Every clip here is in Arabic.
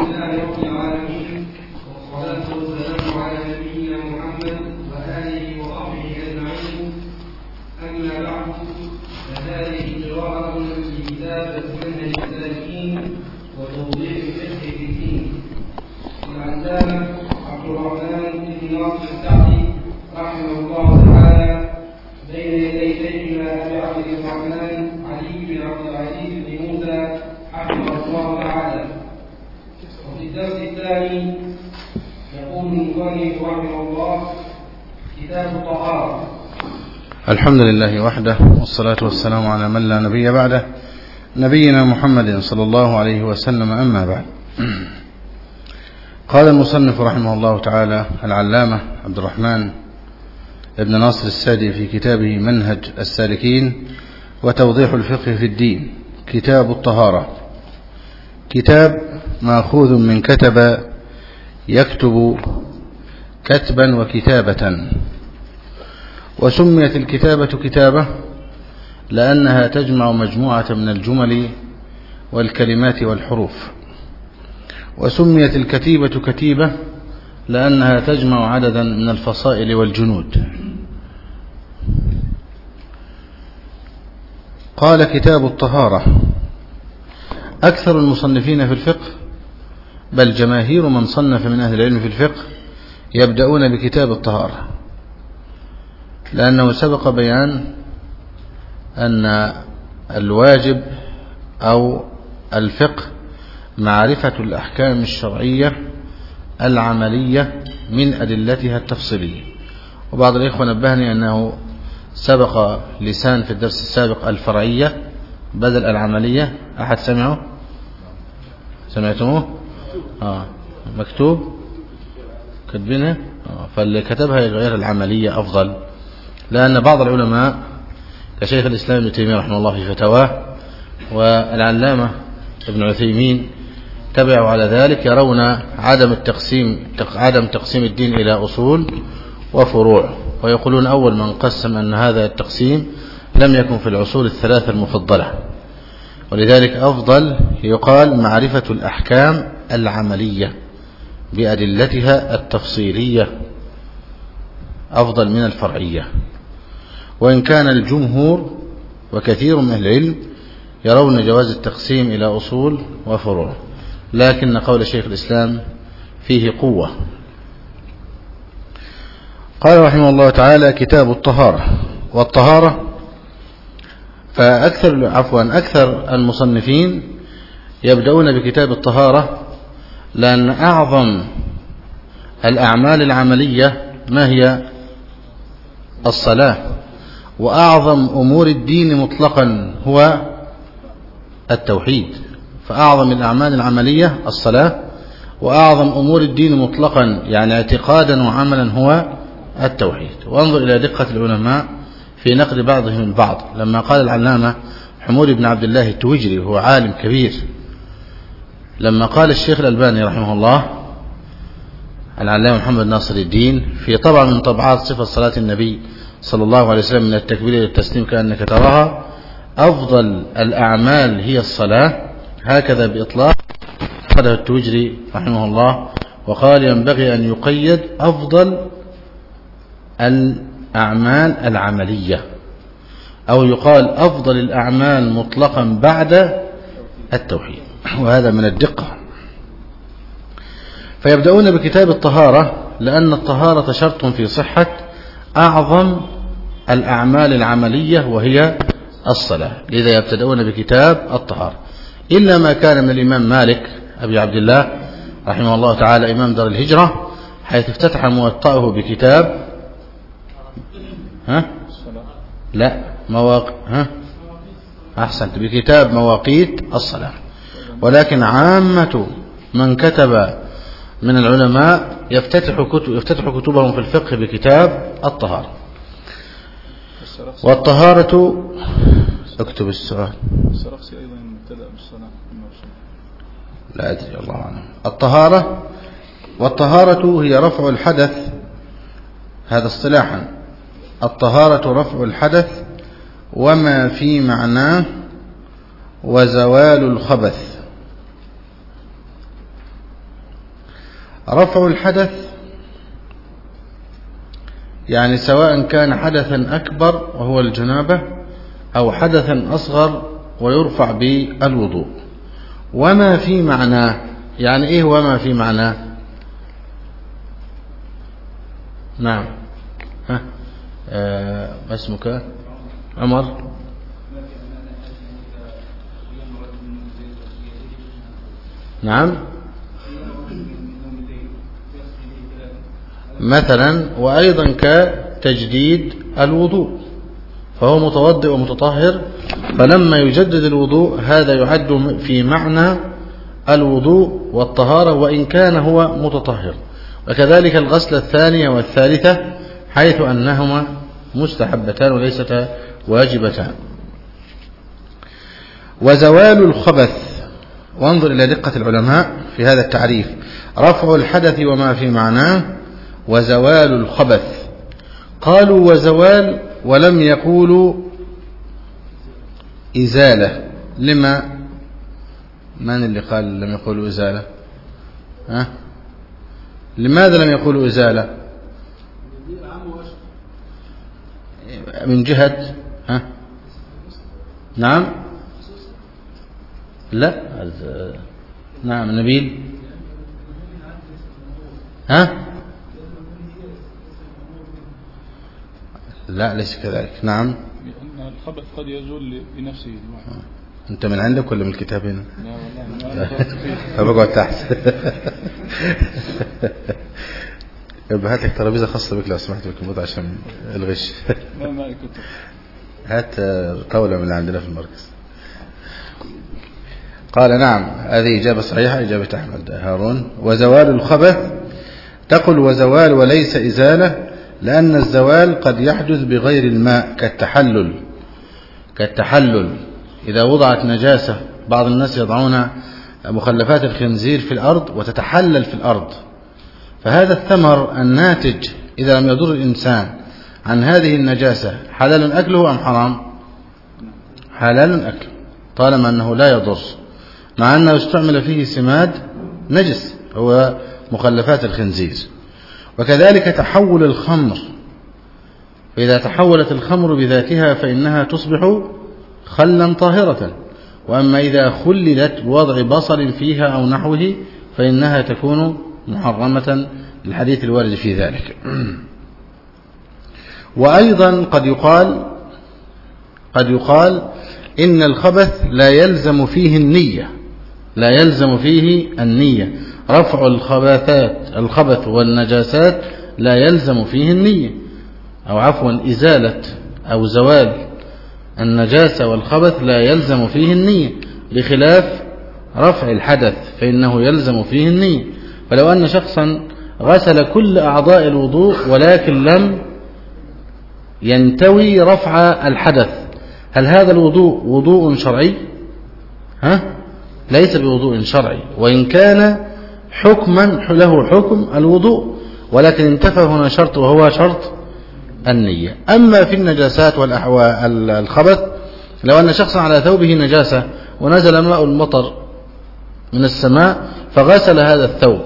لله رب العالمين، والصلاة والسلام على نبينا محمد وآله وصحبه أجمعين. أما بعد، فهذه قراءة لكتاب منهج السالكين وتوضيح الفقه في الدين للعلامة عبد الرحمن بن ناصر السعدي رحمه الله تعالى، بين يدي شيخنا أبي عبد الرحمن علي بن عبد العزيز بن موسى حفظه الله تعالى. وفي الدرس الثاني يقول المصنف رحمه الله: كتاب الطهارة. الحمد لله وحده، والصلاة والسلام على من لا نبي بعده، نبينا محمد صلى الله عليه وسلم. أما بعد، قال المصنف رحمه الله تعالى العلامة عبد الرحمن ابن ناصر السعدي في كتابه منهج السالكين وتوضيح الفقه في الدين: كتاب الطهارة. كتاب مأخوذ من كتب يكتب كتبا وكتابة، وسميت الكتابة كتابة لأنها تجمع مجموعة من الجمل والكلمات والحروف، وسميت الكتيبة كتيبة لأنها تجمع عددا من الفصائل والجنود. قال: كتاب الطهارة. أكثر المصنفين في الفقه، بل جماهير من صنف من أهل العلم في الفقه، يبدأون بكتاب الطهارة، لأنه سبق بيان أن الواجب أو الفقه معرفة الأحكام الشرعية العملية من أدلتها التفصيلية. وبعض الإخوة نبهني أنه سبق لسان في الدرس السابق الفرعية بدل العملية. أحد سمعه؟ سمعتموه؟ مكتوب كتبينها، فاللي كتبها يغير العملية أفضل، لأن بعض العلماء كشيخ الإسلام ابن تيمية رحمه الله في فتواه والعلامة ابن عثيمين تبعوا على ذلك، يرون عدم تقسيم الدين إلى أصول وفروع، ويقولون أول من قسم أن هذا التقسيم لم يكن في العصور الثلاثة المفضلة، ولذلك أفضل يقال معرفة الأحكام العملية بأدلتها التفصيلية أفضل من الفرعية. وإن كان الجمهور وكثير من أهل العلم يرون جواز التقسيم إلى أصول وفروع، لكن قول شيخ الإسلام فيه قوة. قال رحمه الله تعالى: كتاب الطهارة. والطهارة أكثر المصنفين يبدأون بكتاب الطهارة، لأن أعظم الأعمال العملية ما هي؟ الصلاة. وأعظم أمور الدين مطلقا هو التوحيد، فأعظم الأعمال العملية الصلاة، وأعظم أمور الدين مطلقا يعني اعتقادا وعملا هو التوحيد. وانظر إلى دقة العلماء في نقد بعضهم البعض، لما قال العلامة حمود بن عبد الله التويجري وهو عالم كبير، لما قال الشيخ الألباني رحمه الله العلامة محمد ناصر الدين في طبعة من طبعات صفة صلاة النبي صلى الله عليه وسلم من التكبير إلى التسليم كأنك تراها: أفضل الأعمال هي الصلاة، هكذا بإطلاق قاله التويجري رحمه الله، وقال: ينبغي أن يقيد أفضل الأعمال العملية، أو يقال أفضل الأعمال مطلقا بعد التوحيد، وهذا من الدقة. فيبدأون بكتاب الطهارة لأن الطهارة شرط في صحة أعظم الأعمال العملية وهي الصلاة، لذا يبتدؤون بكتاب الطهارة، إلا ما كان من الإمام مالك أبي عبد الله رحمه الله تعالى إمام دار الهجرة، حيث افتتح موطأه بكتاب أحسنت، بكتاب مواقيت الصلاة. ولكن عامة من كتب من العلماء يفتتح كتبهم في الفقه بكتاب الطهارة. والطهارة، اكتب السؤال. السرخسي أيضا مبتدأ بالصلاة، لا أدري الله عنه. والطهارة هي رفع الحدث، هذا اصطلاحا. الطهارة رفع الحدث وما في معناه وزوال الخبث. رفع الحدث يعني سواء كان حدثا أكبر وهو الجنابة أو حدثا أصغر ويرفع بالوضوء. وما في معناه، يعني إيه وما في معناه؟ نعم. اسمك عمر. نعم مثلا. وأيضا كتجديد الوضوء، فهو متوضئ ومتطهر، فلما يجدد الوضوء هذا يعد في معنى الوضوء والطهارة وإن كان هو متطهر. وكذلك الغسلة الثانية والثالثة حيث أنهما مستحبتان وليستا واجبتان. وزوال الخبث، وانظر إلى دقة العلماء في هذا التعريف: رفع الحدث وما في معناه، وزوال الخبث. قالوا وزوال ولم يقولوا إزالة. لما؟ من اللي قال لم يقولوا إزالة؟ لماذا لم يقولوا إزالة؟ من جهة نعم لا نعم نبيل لا ليس كذلك. نعم الخبث قد يزول بنفسه. انت من عندك ولا من الكتاب هنا؟ لا والله بقعد تحت. يبقى هات لك ترابيزه خاصه بك لو سمحت بالكمبيوتر عشان الغش. ما كنت هات طاوله من اللي عندنا في المركز. قال نعم، هذه إجابة صحيحة، إجابة أحمد هارون. وزوال الخبث تقل وزوال وليس إزالة، لأن الزوال قد يحدث بغير الماء كالتحلل إذا وضعت نجاسة. بعض الناس يضعون مخلفات الخنزير في الأرض وتتحلل في الأرض، فهذا الثمر الناتج إذا لم يضر الإنسان عن هذه النجاسة حلال أكله أم حرام؟ حلال أكله طالما أنه لا يضر، مع أنه استعمل فيه سماد نجس هو مخلفات الخنزير. وكذلك تحول الخمر، فإذا تحولت الخمر بذاتها فإنها تصبح خلا طاهرة، وأما إذا خللت بوضع بصل فيها أو نحوه فإنها تكون محرمة، الحديث الوارد في ذلك. وأيضا قد يقال إن الخبث لا يلزم فيه النية. رفع الخبث والنجاسات لا يلزم فيه النية، أو عفوا إزالة أو زوال النجاسة والخبث لا يلزم فيه النية، بخلاف رفع الحدث فإنه يلزم فيه النية. فلو أن شخصا غسل كل أعضاء الوضوء ولكن لم ينتوي رفع الحدث، هل هذا الوضوء وضوء شرعي؟ ليس بوضوء شرعي، وإن كان حكما له حكم الوضوء، ولكن انتفى هنا شرط وهو شرط النية. أما في النجاسات والخبث، لو أن شخصا على ثوبه نجاسة ونزل ماء المطر من السماء فغسل هذا الثوب،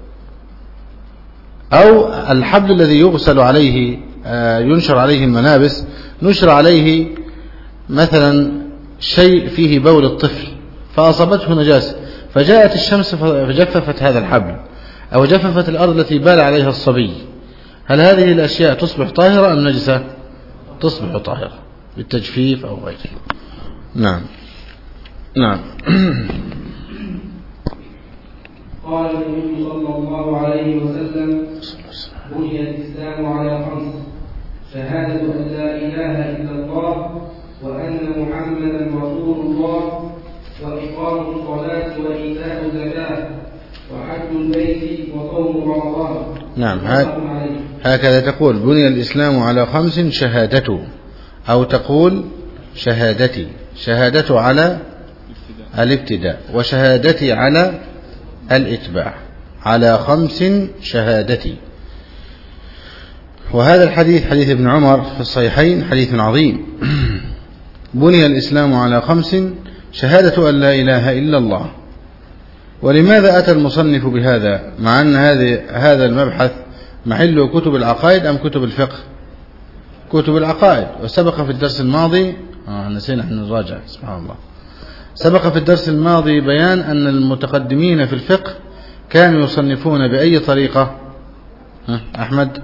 أو الحبل الذي يغسل عليه ينشر عليه الملابس نشر عليه مثلا شيء فيه بول الطفل فأصابته نجاسة، فجاءت الشمس فجففت هذا الحبل أو جففت الأرض التي بال عليها الصبي، هل هذه الأشياء تصبح طاهرة أم نجسة؟ تصبح طاهرة بالتجفيف أو غيره. نعم. قال النبي صلى الله عليه وسلم: بني الإسلام على 5: شهادة أن لا إله إلا الله وأن محمدا رسول الله، وإقام الصلاة وإيتاء الزكاة وحج البيت وصوم رمضان. نعم، هكذا تقول: بني الإسلام على 5: شهادته، أو تقول شهادتي. شهادته على الابتداء، وشهادتي على الإتباع. على 5 شهادتي. وهذا الحديث حديث ابن عمر في الصحيحين حديث عظيم. بني الإسلام على 5: شهادة أن لا إله إلا الله، ولماذا أتى المصنف بهذا مع أن هذا المبحث محله كتب العقائد أم كتب الفقه؟ كتب العقائد. وسبق في الدرس الماضي نسينا احنا نراجع سبحان الله. سبق في الدرس الماضي بيان أن المتقدمين في الفقه كانوا يصنفون بأي طريقة؟ أحمد؟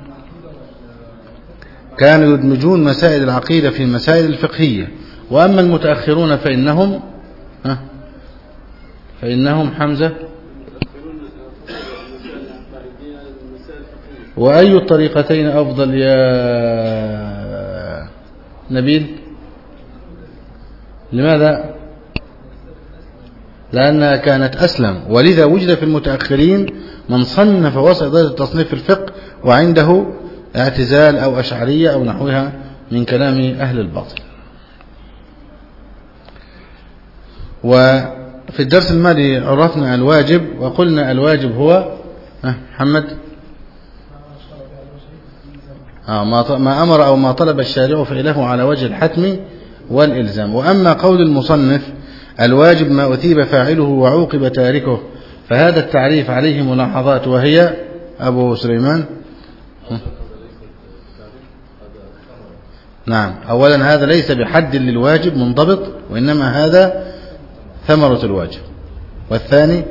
كانوا يدمجون مسائل العقيدة في المسائل الفقهية. وأما المتأخرون فإنهم حمزة. وأي الطريقتين أفضل يا نبيل؟ لماذا؟ لأنها كانت أسلم، ولذا وجد في المتأخرين من صنف وسط درجة التصنيف في الفقه وعنده اعتزال أو أشعرية أو نحوها من كلام أهل الباطل. وفي الدرس الماضي عرفنا الواجب وقلنا الواجب هو محمد ما أمر أو ما طلب الشارع فعله على وجه الحتم والإلزام. وأما قول المصنف الواجب ما أثيب فاعله وعوقب تاركه، فهذا التعريف عليه ملاحظات، وهي أبو سليمان. نعم، أولا هذا ليس بحد للواجب منضبط، وإنما هذا ثمرة الواجب. والثاني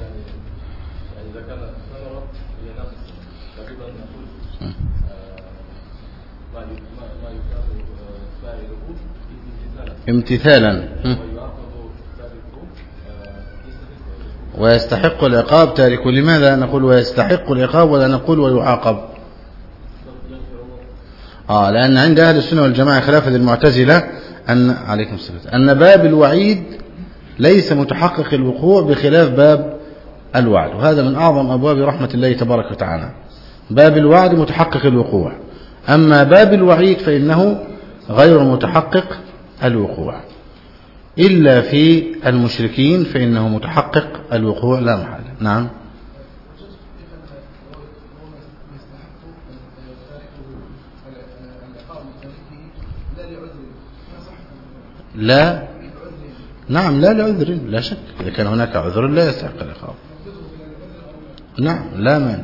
امتثالا ويستحق العقاب تارك. لماذا نقول ويستحق العقاب ولا نقول ويعاقب؟ لأن عند أهل السنة والجماعة خلافا للمعتزلة عليكم السلام أن باب الوعيد ليس متحقق الوقوع بخلاف باب الوعد، وهذا من أعظم أبواب رحمة الله تبارك وتعالى. باب الوعد متحقق الوقوع، أما باب الوعيد فإنه غير متحقق الوقوع، إلا في المشركين فإنه متحقق الوقوع لا محالة. نعم. لا، نعم، لا لعذر لا شك، إذا كان هناك عذر لا يستحق العقاب. نعم، لا مانع.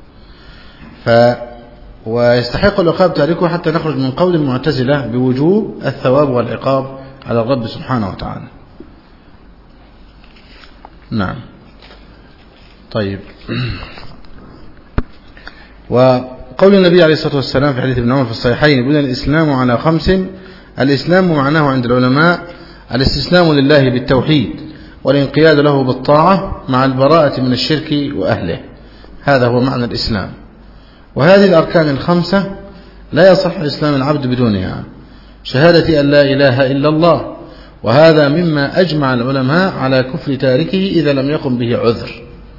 ويستحق العقاب تاركه حتى نخرج من قول المعتزلة بوجوب الثواب والعقاب على الرب سبحانه وتعالى. نعم. طيب. وقول النبي عليه الصلاة والسلام في حديث ابن عمر في الصحيحين يقول الإسلام على 5. الإسلام معناه عند العلماء الاستسلام لله بالتوحيد والانقياد له بالطاعة مع البراءة من الشرك وأهله، هذا هو معنى الإسلام. وهذه الأركان 5 لا يصح إسلام العبد بدونها. شهادة أن لا إله إلا الله، وهذا مما أجمع العلماء على كفر تاركه إذا لم يقم به عذر.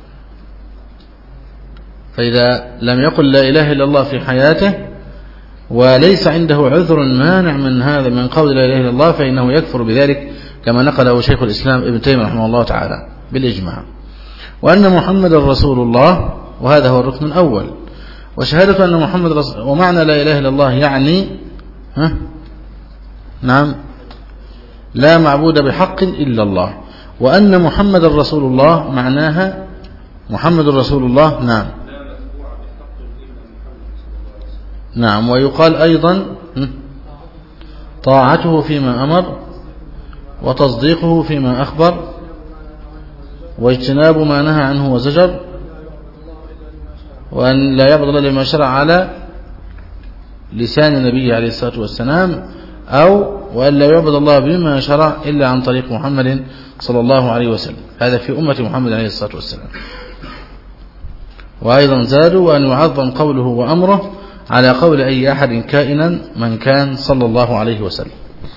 فإذا لم يقل لا إله إلا الله في حياته وليس عنده عذر مانع من هذا من قول لا إله إلا الله فإنه يكفر بذلك، كما نقله شيخ الإسلام ابن تيمية رحمه الله تعالى بالإجماع. وأن محمد رسول الله، وهذا هو الركن الأول. وشهادة أن محمد رسول، ومعنى لا إله إلا الله يعني نعم لا معبود بحق إلا الله. وأن محمد رسول الله معناها محمد رسول الله. نعم. نعم. ويقال أيضا طاعته فيما أمر وتصديقه فيما أخبر واجتناب ما نهى عنه وزجر، وأن لا يعبد الله لما شرع على لسان النبي عليه الصلاة والسلام، أو وأن لا يعبد الله بما شرع إلا عن طريق محمد صلى الله عليه وسلم، هذا في أمة محمد عليه الصلاة والسلام. وأيضا زادوا وأن يعظم قوله وأمره على قول أي أحد كائنا من كان صلى الله عليه وسلم.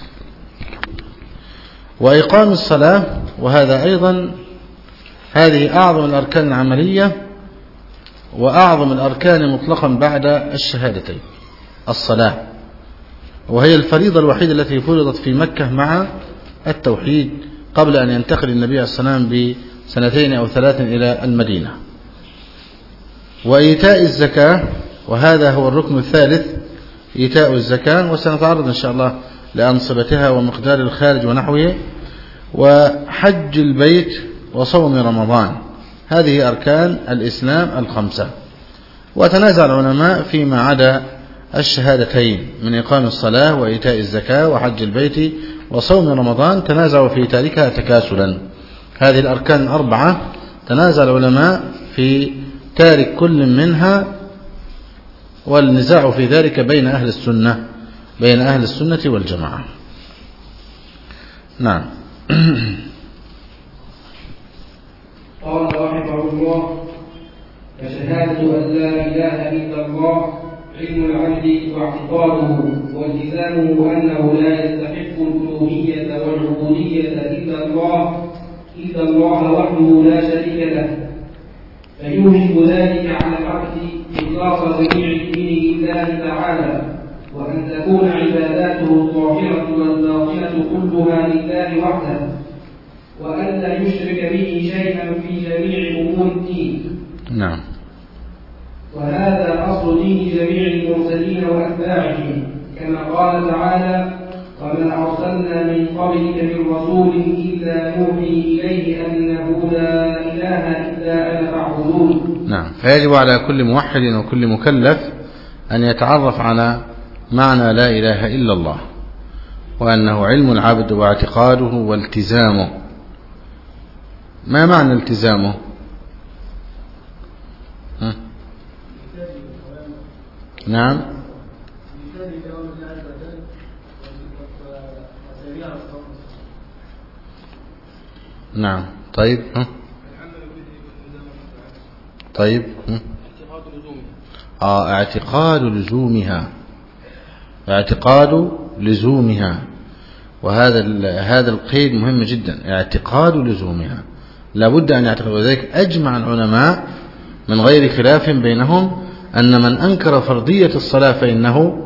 وإقام الصلاة، وهذا أيضا هذه أعظم الأركان العملية وأعظم الأركان مطلقا بعد الشهادتين، الصلاة، وهي الفريضة الوحيدة التي فرضت في مكة مع التوحيد قبل أن ينتقل النبي عليه الصلاة والسلام بسنتين أو 3 إلى المدينة. وإيتاء الزكاة، وهذا هو الركن الثالث، إيتاء الزكاة، وسنتعرض إن شاء الله لأنصبتها ومقدار الخارج ونحوه. وحج البيت وصوم رمضان، هذه أركان الإسلام الخمسة. وتنازع العلماء فيما عدا الشهادتين من إقام الصلاة وإيتاء الزكاة وحج البيت وصوم رمضان، تنازعوا في تاركها تكاسلا. هذه الأركان الأربعة تنازع العلماء في تارك كل منها، والنزاع في ذلك بين أهل السنة والجماعة. نعم. قال رحمه الله: فشهادة أن لا إله إلا الله علم العبد واعتقاده والتزامه أنه لا يستحق الألوهية والعبودية إلا الله وحده لا شريك له، فيوجب ذلك على العبد إخلاص جميع الدين لله تعالى، وأن تكون عباداته الظاهرة والباطنة كلها لله وحده، وأن لا يشرك به شيئا في جميع أمور الدين. نعم. وهذا أصل دين جميع المرسلين وأتباعهم، كما قال تعالى: وما أرسلنا من قبلك من رسول إلا نوحي إليه أنه لا إله إلا أنا فاعبدون. نعم. فيجب على كل موحد وكل مكلف أن يتعرف على معنى لا إله إلا الله، وأنه علم العبد واعتقاده والتزامه. ما معنى التزامه؟ نعم. نعم. طيب. طيب. اعتقاد لزومها. وهذا القيد مهم جدا، اعتقاد لزومها، لابد أن يعتقد. وذلك أجمع العلماء من غير خلاف بينهم أن من أنكر فرضية الصلاة فإنه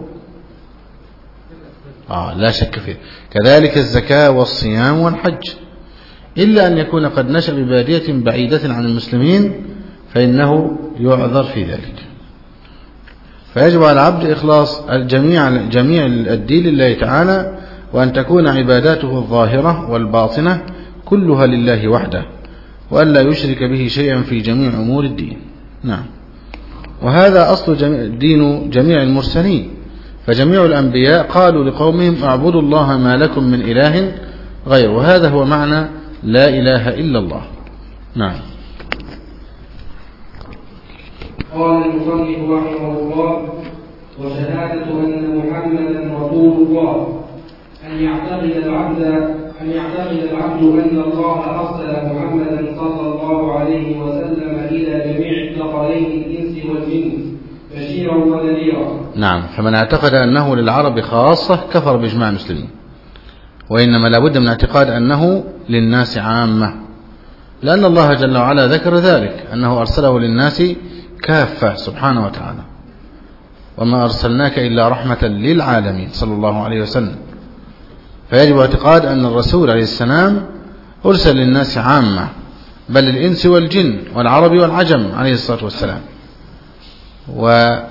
لا شك فيه، كذلك الزكاة والصيام والحج، إلا أن يكون قد نشأ ببادية بعيدة عن المسلمين فإنه يعذر في ذلك. فيجب على العبد إخلاص جميع الدين لله تعالى، وأن تكون عباداته الظاهرة والباطنة كلها لله وحده، وأن لا يشرك به شيئا في جميع أمور الدين. نعم. وهذا أصل دين جميع المرسلين، فجميع الأنبياء قالوا لقومهم: اعبدوا الله ما لكم من إله غيره. وهذا هو معنى لا إله إلا الله. نعم. قال المصنف رحمه الله: وشهادة أن محمدا رسول الله أن يعتقد العبد أن الله أرسل محمدا صلى الله عليه وسلم إلى جميع الثقلين الإنس والجن بشيرا ونذيرا. نعم. فمن اعتقد أنه للعرب خاصة كفر بإجماع المسلمين، وإنما لابد من اعتقاد أنه للناس عامة، لأن الله جل وعلا ذكر ذلك أنه أرسله للناس كافة سبحانه وتعالى، وما أرسلناك إلا رحمة للعالمين صلى الله عليه وسلم. فيجب اعتقاد أن الرسول عليه السلام أرسل للناس عامة، بل الإنس والجن والعرب والعجم عليه الصلاة والسلام. وفي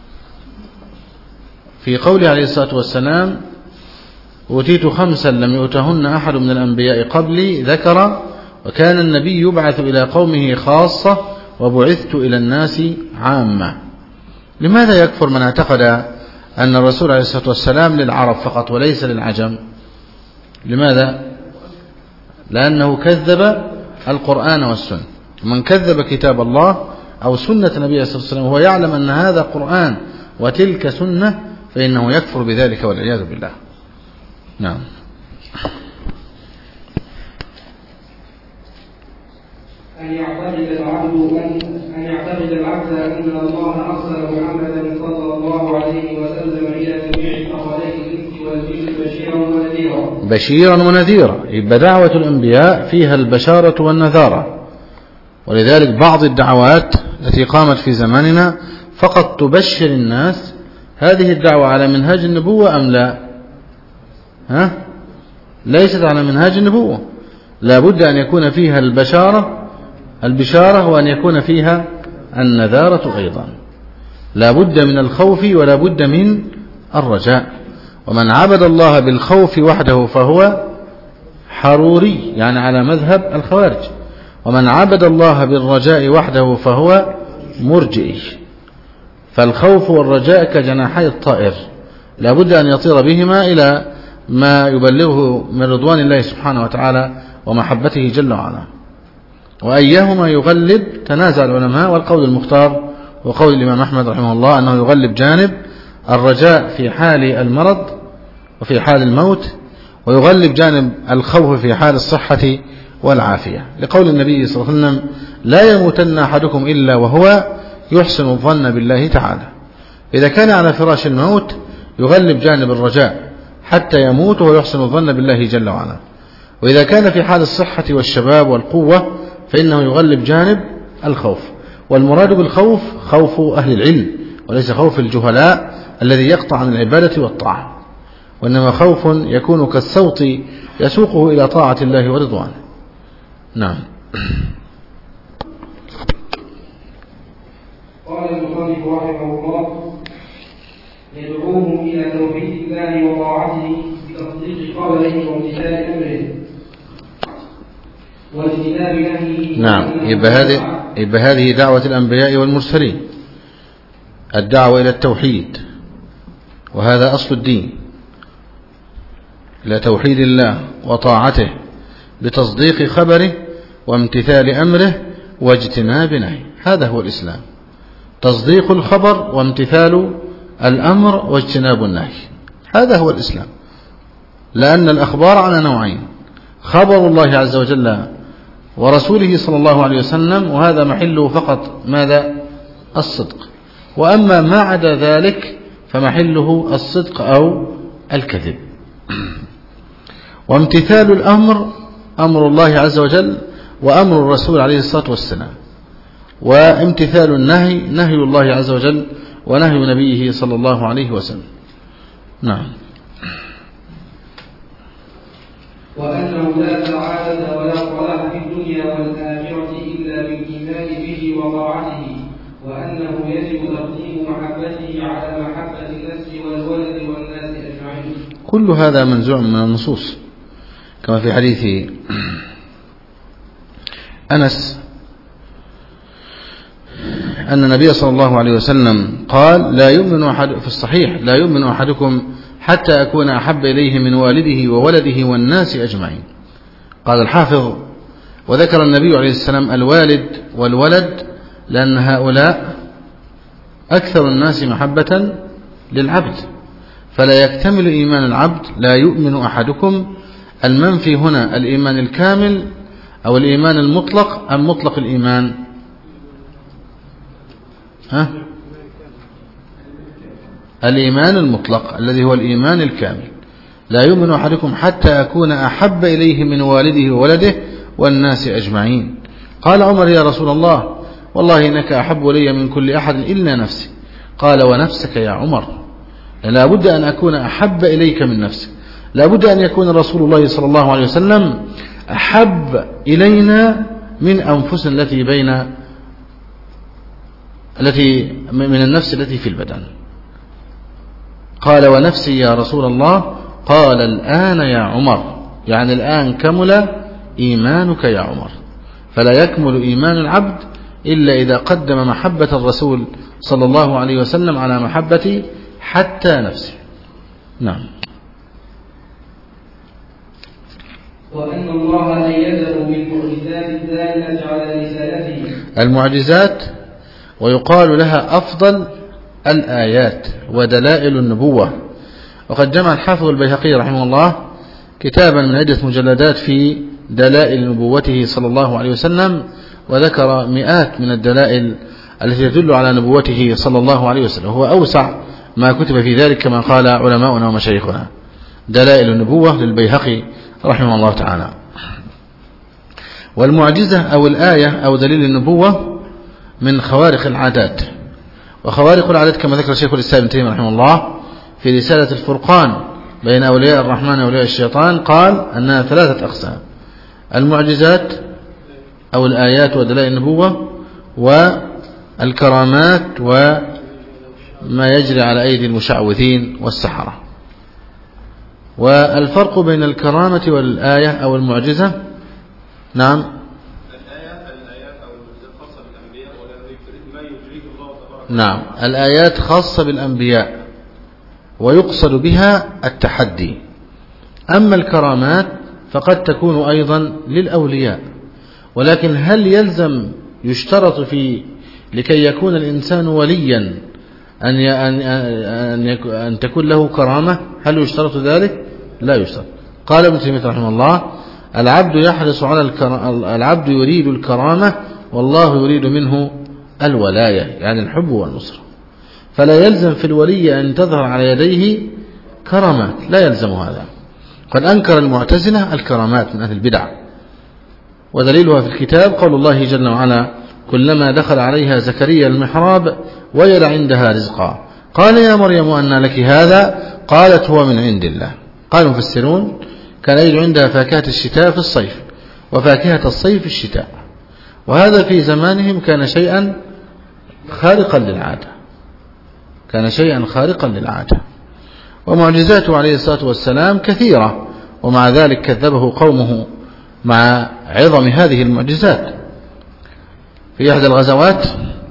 قوله عليه الصلاة والسلام: أوتيت 5 لم يؤتهن أحد من الأنبياء قبلي، ذكر: وكان النبي يبعث إلى قومه خاصة وبعثت إلى الناس عامة. لماذا يكفر من اعتقد أن الرسول عليه الصلاة والسلام للعرب فقط وليس للعجم؟ لماذا؟ لأنه كذب القرآن والسنة. من كذب كتاب الله أو سنة النبي صلى الله عليه وسلم وهو يعلم أن هذا قرآن وتلك سنة فإنه يكفر بذلك والعياذ بالله. نعم. أن يعتقد العبد أن الله أرسل محمدا صلى الله عليه وسلم إلى جميع الثقلين الإنس والجن بشيرا ونذيرا. يبقى دعوة الأنبياء فيها البشارة والنذارة، ولذلك بعض الدعوات التي قامت في زماننا فقط تبشر الناس. هذه الدعوة على منهاج النبوة أم لا؟ ليست على منهاج النبوة. لا بد أن يكون فيها البشارة وأن يكون فيها النذارة أيضا. لا بد من الخوف ولا بد من الرجاء. ومن عبد الله بالخوف وحده فهو حروري، يعني على مذهب الخوارج. ومن عبد الله بالرجاء وحده فهو مرجئي. فالخوف والرجاء كجناحي الطائر، لا بد أن يطير بهما إلى ما يبلغه من رضوان الله سبحانه وتعالى ومحبته جل وعلا. وأيهما يغلب تنازع العلماء، والقول المختار وقول الإمام أحمد رحمه الله أنه يغلب جانب الرجاء في حال المرض وفي حال الموت، ويغلب جانب الخوف في حال الصحة والعافية، لقول النبي صلى الله عليه وسلم: لا يموتن أحدكم إلا وهو يحسن الظن بالله تعالى. إذا كان على فراش الموت يغلب جانب الرجاء حتى يموت ويحسن الظن بالله جل وعلا. وإذا كان في حال الصحة والشباب والقوة فإنه يغلب جانب الخوف. والمراد بالخوف خوف أهل العلم، وليس خوف الجهلاء الذي يقطع عن العبادة والطاعة، وإنما خوف يكون كالصوت يسوقه إلى طاعة الله ورضوانه. نعم. قال المصنف رحمه الله: يدعوهم إلى توحيد الله وطاعته بتصديق قوله وامتثال أمره واجتناب نهيه. نعم. يبقى هذه دعوة الأنبياء والمرسلين، الدعوة إلى التوحيد، وهذا أصل الدين، إلى توحيد الله وطاعته بتصديق خبره وامتثال أمره واجتناب نهيه. هذا هو الإسلام، تصديق الخبر وامتثال الأمر واجتناب النهي، هذا هو الإسلام. لأن الأخبار على نوعين: خبر الله عز وجل ورسوله صلى الله عليه وسلم، وهذا محله فقط ماذا؟ الصدق. وأما ما عدا ذلك فمحله الصدق أو الكذب. وامتثال الأمر أمر الله عز وجل وأمر الرسول عليه الصلاة والسلام، وامتثال النهي نهي الله عز وجل ونهي نبيه صلى الله عليه وسلم. نعم. وأنه لا سعادة ولا صلاح في الدنيا والآخرة إلا بالإيمان به وطاعته، وأنه يجب تقديم محبته على محبة النفس والولد والناس أجمعين. كل هذا منزوع من النصوص، كما في حديث أنس أن النبي صلى الله عليه وسلم قال: لا يؤمن أحد في الصحيح: لا يؤمن أحدكم حتى أكون أحب إليه من والده وولده والناس أجمعين. قال الحافظ: وذكر النبي عليه السلام الوالد والولد لأن هؤلاء أكثر الناس محبة للعبد، فلا يكتمل إيمان العبد. لا يؤمن أحدكم، المنفي هنا الإيمان الكامل أو الإيمان المطلق أم مطلق الإيمان؟ الإيمان المطلق الذي هو الإيمان الكامل. لا يؤمن أحدكم حتى أكون أحب إليه من والده وولده والناس أجمعين. قال عمر: يا رسول الله، والله إنك أحب إلي من كل أحد إلا نفسي. قال: ونفسك يا عمر؟ لا بد أن أكون أحب إليك من نفسك، لا بد أن يكون رسول الله صلى الله عليه وسلم أحب إلينا من أنفس التي من النفس التي في البدن. قال: ونفسي يا رسول الله؟ قال: الآن يا عمر، يعني الآن كمل إيمانك يا عمر. فلا يكمل إيمان العبد إلا إذا قدم محبة الرسول صلى الله عليه وسلم على محبة حتى نفسه. نعم. وأن الله أيده بالمعجزات الدالة على رسالته. المعجزات ويقال لها أفضل الآيات ودلائل النبوة. وقد جمع الحافظ البيهقي رحمه الله كتابا من عدة مجلدات في دلائل نبوته صلى الله عليه وسلم، وذكر مئات من الدلائل التي تدل على نبوته صلى الله عليه وسلم. هو أوسع ما كتب في ذلك كما قال علماؤنا ومشايخنا. دلائل النبوة للبيهقي رحمه الله تعالى. والمعجزة أو الآية أو دليل النبوة من خوارق العادات. وخوارق العادات كما ذكر شيخ الإسلام ابن تيمية رحمه الله في رسالة الفرقان بين أولياء الرحمن وأولياء الشيطان، قال أنها 3 أقسام: المعجزات أو الآيات ودلائل النبوة، والكرامات وما يجري على أيدي المشعوذين والسحرة. والفرق بين الكرامة والآية أو المعجزة: نعم، الآية نعم، الآيات خاصة بالأنبياء ويقصد بها التحدي. أما الكرامات فقد تكون أيضا للأولياء، ولكن هل يلزم يشترط لكي يكون الإنسان وليا أن تكون له كرامة؟ هل يشترط ذلك؟ لا يشترط. قال ابن تيمية رحمه الله: العبد يحرص على العبد يريد الكرامة والله يريد منه الولاية، يعني الحب والنصر. فلا يلزم في الولي أن تظهر على يديه كرامات، لا يلزم هذا. قد أنكر المعتزلة الكرامات من أهل البدع، ودليلها في الكتاب قول الله جل وعلا: كلما دخل عليها زكريا المحراب وجد عندها رزقا قال يا مريم أنى لك هذا قالت هو من عند الله. قال المفسرون: كان يجد عندها فاكهة الشتاء في الصيف وفاكهة الصيف في الشتاء، وهذا في زمانهم كان شيئا خارقا للعادة، كان شيئا خارقا للعادة. ومعجزاته عليه الصلاة والسلام كثيرة، ومع ذلك كذبه قومه مع عظم هذه المعجزات. في أحد الغزوات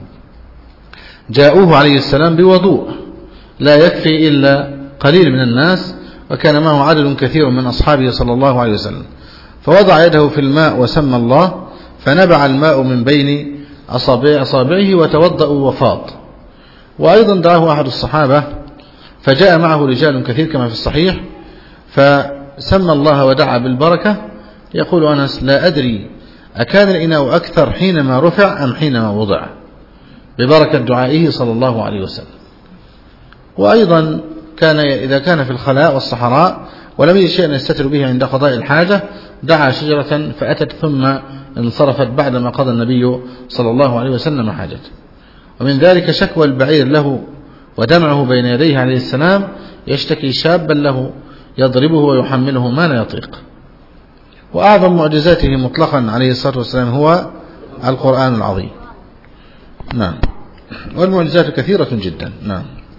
جاءوه عليه السلام بوضوء لا يكفي إلا قليل من الناس، وكان معه عدد كثير من أصحابه صلى الله عليه وسلم، فوضع يده في الماء وسمى الله فنبع الماء من بين أصابعه وتوضأوا وفاض. وأيضا دعاه أحد الصحابة فجاء معه رجال كثير كما في الصحيح، فسمى الله ودعا بالبركة. يقول أنس: لا أدري أكان الإناء أكثر حينما رفع أم حينما وضع، ببركة دعائه صلى الله عليه وسلم. وأيضا كان إذا كان في الخلاء والصحراء ولم يجد شيئا يستتر به عند قضاء الحاجة دعا شجرة فأتت ثم انصرفت بعدما قضى النبي صلى الله عليه وسلم حاجته. ومن ذلك شكوى البعير له ودمعه بين يديه عليه السلام، يشتكي شابا له يضربه ويحمله ما لا يطيق. وأعظم معجزاته مطلقا عليه الصلاة والسلام هو القرآن العظيم. نعم، والمعجزات كثيرة جدا. نعم.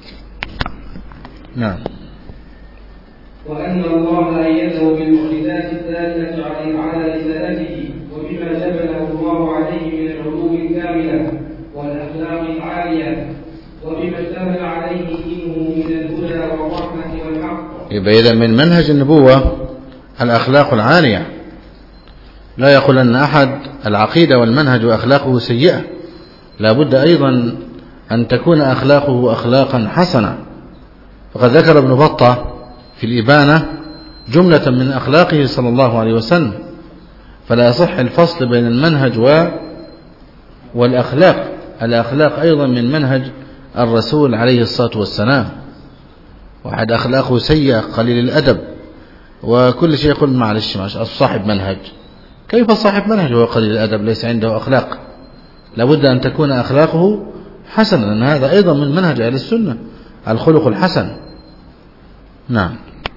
نعم. وأن الله أيده بالمعجزات الدالة على رسالته وبما جبله الله عليه من العلوم الكاملة والأخلاق العالية وبما اشتمل عليه دينه من الهدى والرحمة والحق. يبقى إذا من منهج النبوة الأخلاق العالية، لا يقول أن أحد العقيدة والمنهج وأخلاقه سيئة، لا بد أيضا أن تكون أخلاقه أخلاقا حسنة. فقد ذكر ابن بطة في الإبانة جملة من أخلاقه صلى الله عليه وسلم، فلا يصح الفصل بين المنهج والأخلاق. الأخلاق أيضا من منهج الرسول عليه الصلاة والسلام. واحد أخلاقه سيئة قليل الأدب وكل شيء يقول معلش صاحب منهج. كيف صاحب منهج وهو قليل الأدب ليس عنده أخلاق؟ لابد أن تكون أخلاقه حسنة، لأن هذا أيضا من منهج أهل السنة، الخلق الحسن. نعم.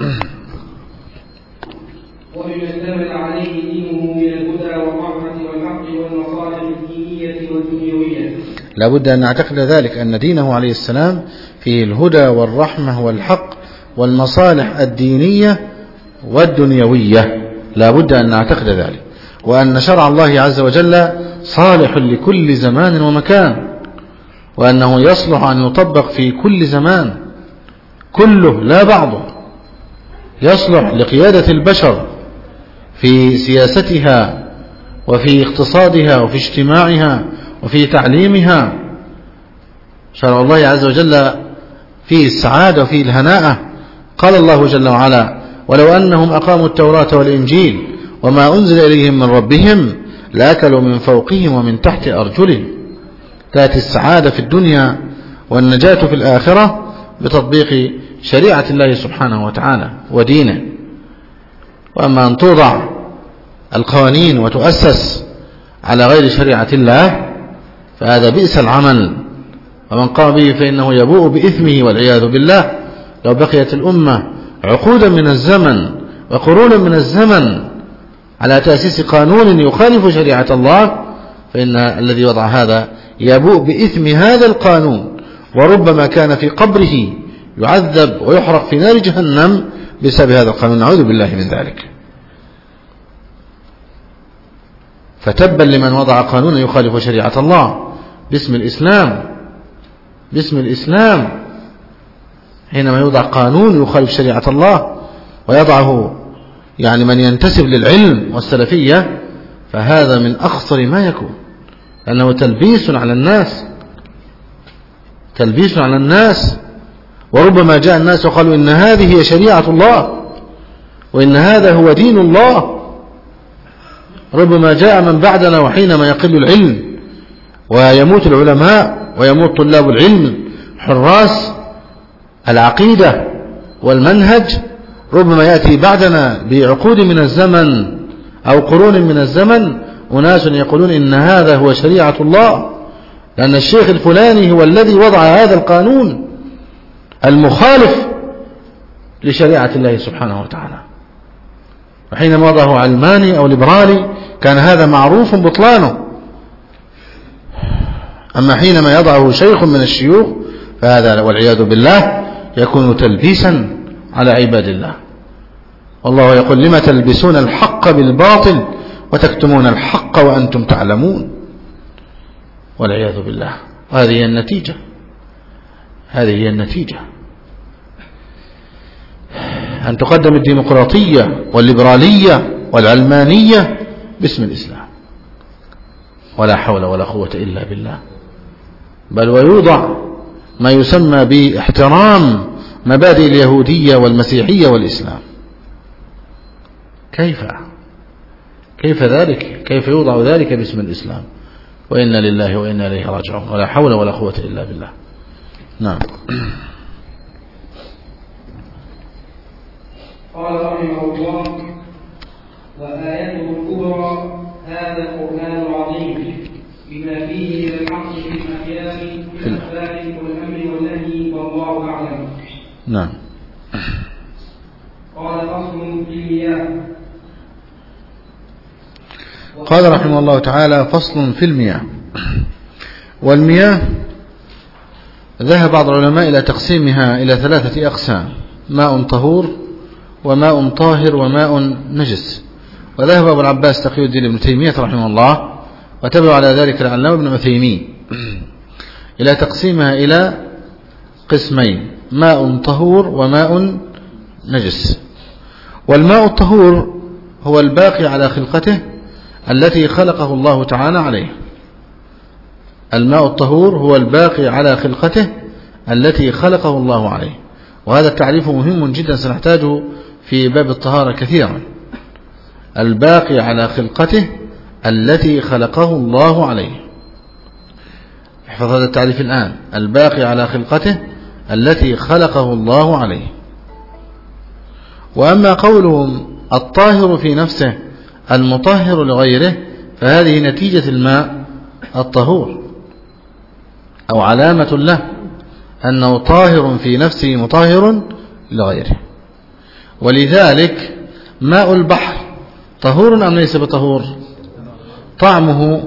وبما اشتمل عليه دينه من الهدى والرحمة والحق والمصالح الدينية والدنيوية. لابد أن نعتقد ذلك، أن دينه عليه السلام فيه الهدى والرحمة والحق والمصالح الدينية والدنيوية، لابد أن نعتقد ذلك. وأن شرع الله عز وجل صالح لكل زمان ومكان، وأنه يصلح أن يطبق في كل زمان كله لا بعضه، يصلح لقيادة البشر في سياستها وفي اقتصادها وفي اجتماعها وفي تعليمها. شرع الله عز وجل فيه السعادة وفيه الهناءة. قال الله جل وعلا: ولو أنهم أقاموا التوراة والإنجيل وما أنزل إليهم من ربهم لأكلوا من فوقهم ومن تحت أرجلهم. تأتي السعادة في الدنيا والنجاة في الآخرة بتطبيق شريعة الله سبحانه وتعالى ودينه. وأما أن توضع القوانين وتؤسس على غير شريعة الله فهذا بئس العمل، ومن قام به فإنه يبوء بإثمه والعياذ بالله. لو بقيت الأمة عقودا من الزمن وقرونا من الزمن على تأسيس قانون يخالف شريعة الله فإن الذي وضع هذا يبوء بإثم هذا القانون، وربما كان في قبره يعذب ويحرق في نار جهنم بسبب هذا القانون، نعوذ بالله من ذلك. فتبا لمن وضع قانونا يخالف شريعة الله. باسم الإسلام، باسم الإسلام. حينما يوضع قانون يخالف شريعة الله ويضعه يعني من ينتسب للعلم والسلفية، فهذا من أخطر ما يكون، لأنه تلبيس على الناس، تلبيس على الناس. وربما جاء الناس وقالوا إن هذه هي شريعة الله وإن هذا هو دين الله. ربما جاء من بعدنا وحينما يقل العلم ويموت العلماء ويموت طلاب العلم حراس العقيدة والمنهج، ربما يأتي بعدنا بعقود من الزمن أو قرون من الزمن أناس يقولون إن هذا هو شريعة الله، لأن الشيخ الفلاني هو الذي وضع هذا القانون المخالف لشريعة الله سبحانه وتعالى. وحينما وضعه علماني أو ليبرالي كان هذا معروف بطلانه، أما حينما يضعه شيخ من الشيوخ فهذا والعياذ بالله يكون تلبيسا على عباد الله. والله يقول لما تلبسون الحق بالباطل وتكتمون الحق وأنتم تعلمون، والعياذ بالله. هذه هي النتيجة، هذه هي النتيجة، أن تقدم الديمقراطية والليبرالية والعلمانية باسم الإسلام، ولا حول ولا قوة إلا بالله. بل ويوضع ما يسمى باحترام مبادئ اليهودية والمسيحية والإسلام. كيف ذلك؟ كيف يوضع ذلك باسم الإسلام؟ وإنا لله وإنا إليه راجعون، ولا حول ولا قوة إلا بالله. نعم. قال رحمه الله: وآيته الكبرى هذا القرآن العظيم بما فيه من الحق في الأحياء والأخلاق والأمر والنهي والله أعلم. نعم. قال: فصل في المياه. قال رحمه الله تعالى: فصل في المياه. والمياه ذهب بعض العلماء إلى تقسيمها إلى 3 أقسام: ماء طهور وماء طاهر وماء نجس. وذهب أبو العباس تقي الدين ابن تيمية رحمه الله وتبع على ذلك العلامة ابن عثيمين إلى تقسيمها إلى قسمين: ماء طهور وماء نجس. والماء الطهور هو الباقي على خلقته التي خلقه الله تعالى عليه. الماء الطهور هو الباقي على خلقته التي خلقه الله عليه. وهذا التعريف مهم جدا سنحتاجه في باب الطهارة كثيرا. الباقي على خلقته التي خلقه الله عليه. احفظ هذا التعريف الآن: الباقي على خلقته التي خلقه الله عليه. وأما قولهم الطاهر في نفسه المطهر لغيره فهذه نتيجة الماء الطهور أو علامة له أنه طاهر في نفسه مطهر لغيره. ولذلك ماء البحر طهور أم ليس بطهور؟ طعمه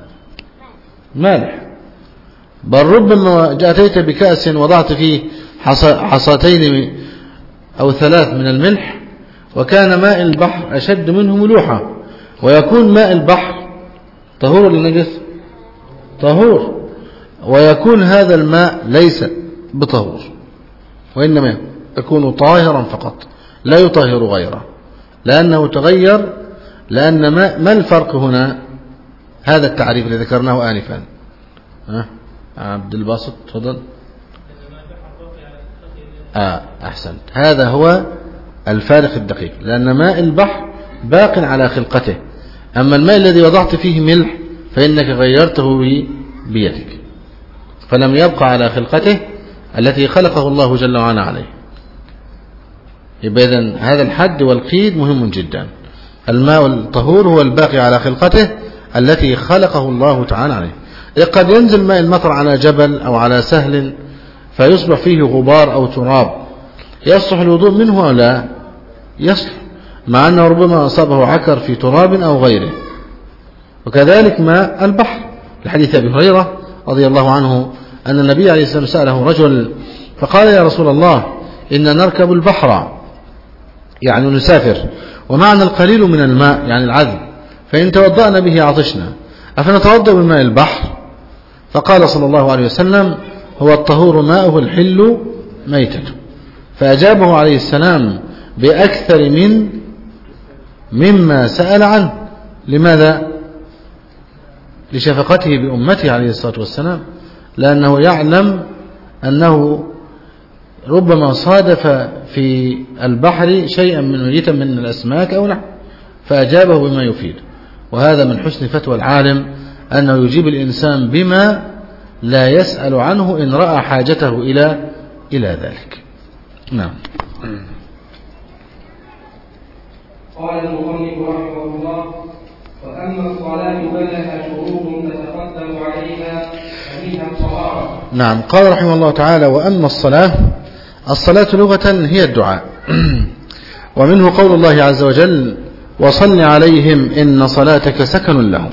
مالح، بل ربما أتيت بكأس وضعت فيه حصاتين أو 3 من الملح وكان ماء البحر أشد منه ملوحة، ويكون ماء البحر طهور للنجس طهور، ويكون هذا الماء ليس بطهور وإنما يكون طاهرا فقط لا يطهر غيره لأنه تغير. لأن ما الفرق هنا؟ هذا التعريف الذي ذكرناه آنفا. عبد الباسط تفضل. أحسنت، هذا هو الفارق الدقيق، لأن ماء البحر باق على خلقته، أما الماء الذي وضعت فيه ملح فإنك غيرته بيدك فلم يبقى على خلقته التي خلقه الله جل وعلا عليه. يبقى إذن هذا الحد والقيد مهم جدا. الماء الطهور هو الباقي على خلقته التي خلقه الله تعالى عليه. قد ينزل ماء المطر على جبل أو على سهل فيصبح فيه غبار أو تراب، يصلح الوضوء منه أو لا؟ يصلح، مع أنه ربما أصابه عكر في تراب أو غيره. وكذلك ماء البحر لحديث أبي هريرة رضي الله عنه أن النبي عليه الصلاة والسلام سأله رجل فقال: يا رسول الله إن نركب البحر، يعني نسافر، ومعنا القليل من الماء يعني العذب، فإن توضأنا به عطشنا، أفنتوضأ بماء البحر؟ فقال صلى الله عليه وسلم هو الطهور ماؤه الحل ميتته، فأجابه عليه السلام بأكثر مما سأل عنه. لماذا؟ لشفقته بأمته عليه الصلاة والسلام، لأنه يعلم أنه ربما صادف في البحر شيئا من ميتا من الأسماك أو نحو، فأجابه بما يفيد. وهذا من حسن فتوى العالم أنه يجيب الإنسان بما لا يسأل عنه إن رأى حاجته إلى ذلك. نعم. قال المصنف رحمه الله: وأما الصلاة فلها شروط تتقدم عليها فمنها الطهارة. نعم. قال رحمه الله تعالى: وأما الصلاة لغة هي الدعاء، ومنه قول الله عز وجل: وصل عليهم إن صلاتك سكن لهم.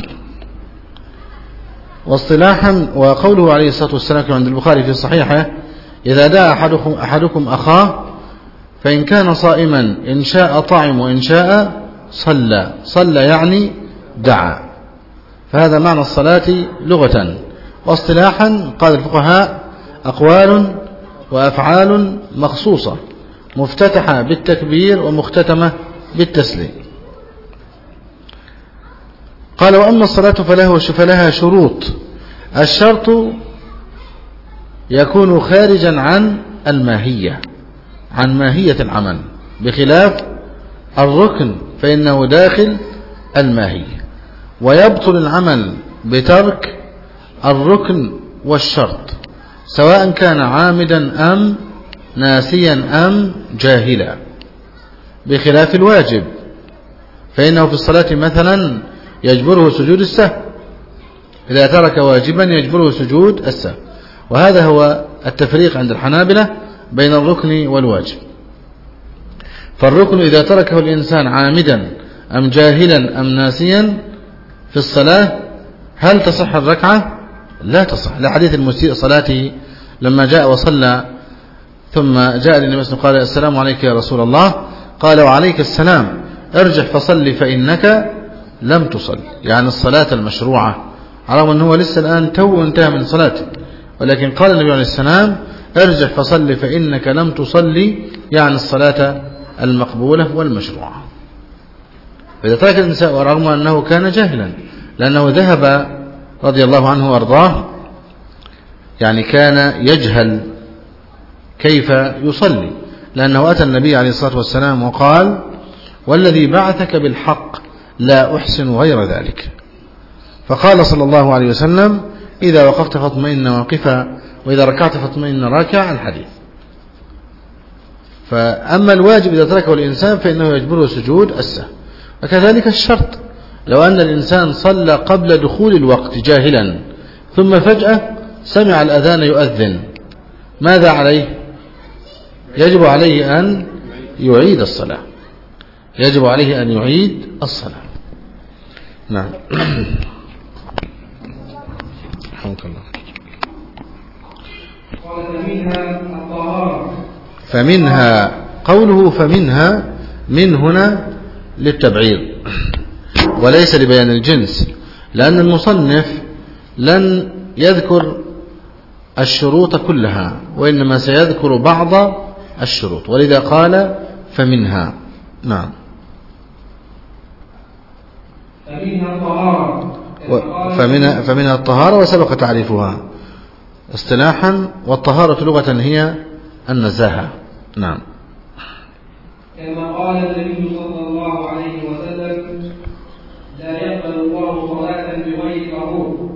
واصطلاحا وقوله عليه الصلاة والسلام عند البخاري في صحيحه: إذا دعا أحدكم أخاه فإن كان صائما إن شاء طعم وإن شاء صلى يعني دعا. فهذا معنى الصلاة لغة. واصطلاحا قال الفقهاء: أقوال وأفعال مخصوصة مفتتحة بالتكبير ومختتمة بالتسليم. قال: وأما الصلاة فلها شروط. الشرط يكون خارجا عن الماهية، عن ماهية العمل، بخلاف الركن فإنه داخل الماهية. ويبطل العمل بترك الركن والشرط، سواء كان عامدا أم ناسيا أم جاهلا، بخلاف الواجب فإنه في الصلاة مثلا يجبره سجود السهو، إذا ترك واجبا يجبره سجود السهو. وهذا هو التفريق عند الحنابلة بين الركن والواجب. فالركن إذا تركه الإنسان عامدا أم جاهلا أم ناسيا في الصلاة هل تصح الركعة؟ لا تصح، لحديث المسيء صلاته لما جاء وصلى ثم جاء للنبي صلى الله عليه وسلم قال: السلام عليك يا رسول الله. قال: وعليك السلام، ارجع فصل فإنك لم تصل، يعني الصلاة المشروعة، رغم أنه لسه الآن انتهى من صلاته، ولكن قال النبي عليه السلام: ارجع فصل فإنك لم تصلي، يعني الصلاة المقبولة والمشروعة. فإذا ترك الإنسان ورغم أنه كان جاهلا، لأنه ذهب رضي الله عنه وارضاه، يعني كان يجهل كيف يصلي، لأنه أتى النبي عليه الصلاة والسلام وقال: والذي بعثك بالحق لا أحسن غير ذلك. فقال صلى الله عليه وسلم: إذا وقفت فاطمئن واقفا، وإذا ركعت فاطمئن راكع، الحديث. فأما الواجب إذا تركه الإنسان فإنه يجبره سجود السهو. وكذلك الشرط، لو أن الإنسان صلى قبل دخول الوقت جاهلا ثم فجأة سمع الأذان يؤذن، ماذا عليه؟ يجب عليه أن يعيد الصلاة، يجب عليه أن يعيد الصلاة. نعم. رحمك الله. فمنها قوله فمنها، من هنا للتبعيض وليس لبيان الجنس، لأن المصنف لن يذكر الشروط كلها، وإنما سيذكر بعض الشروط، ولذا قال فمنها. نعم. فمنها الطهارة وسبق تعريفها اصطلاحا، والطهارة لغة هي النزاهة. نعم. كما قال النبي صلى الله عليه وسلم: لا يقبل الله صلاة بغير طهور،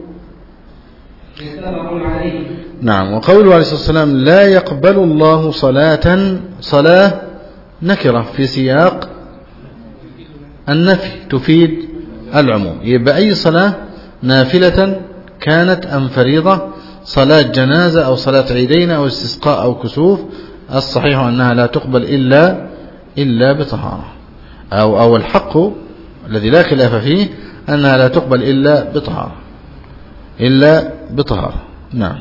متفق عليه. نعم. وقوله عليه الصلاة والسلام: لا يقبل الله صلاة نكرة في سياق النفي تفيد العموم، يبقى أي صلاة نافلة كانت أم فريضة، صلاة جنازة أو صلاة عيدين أو استسقاء أو كسوف، الصحيح أنها لا تقبل إلا بطهارة، أو الحق الذي لا خلاف فيه أنها لا تقبل إلا بطهارة. نعم.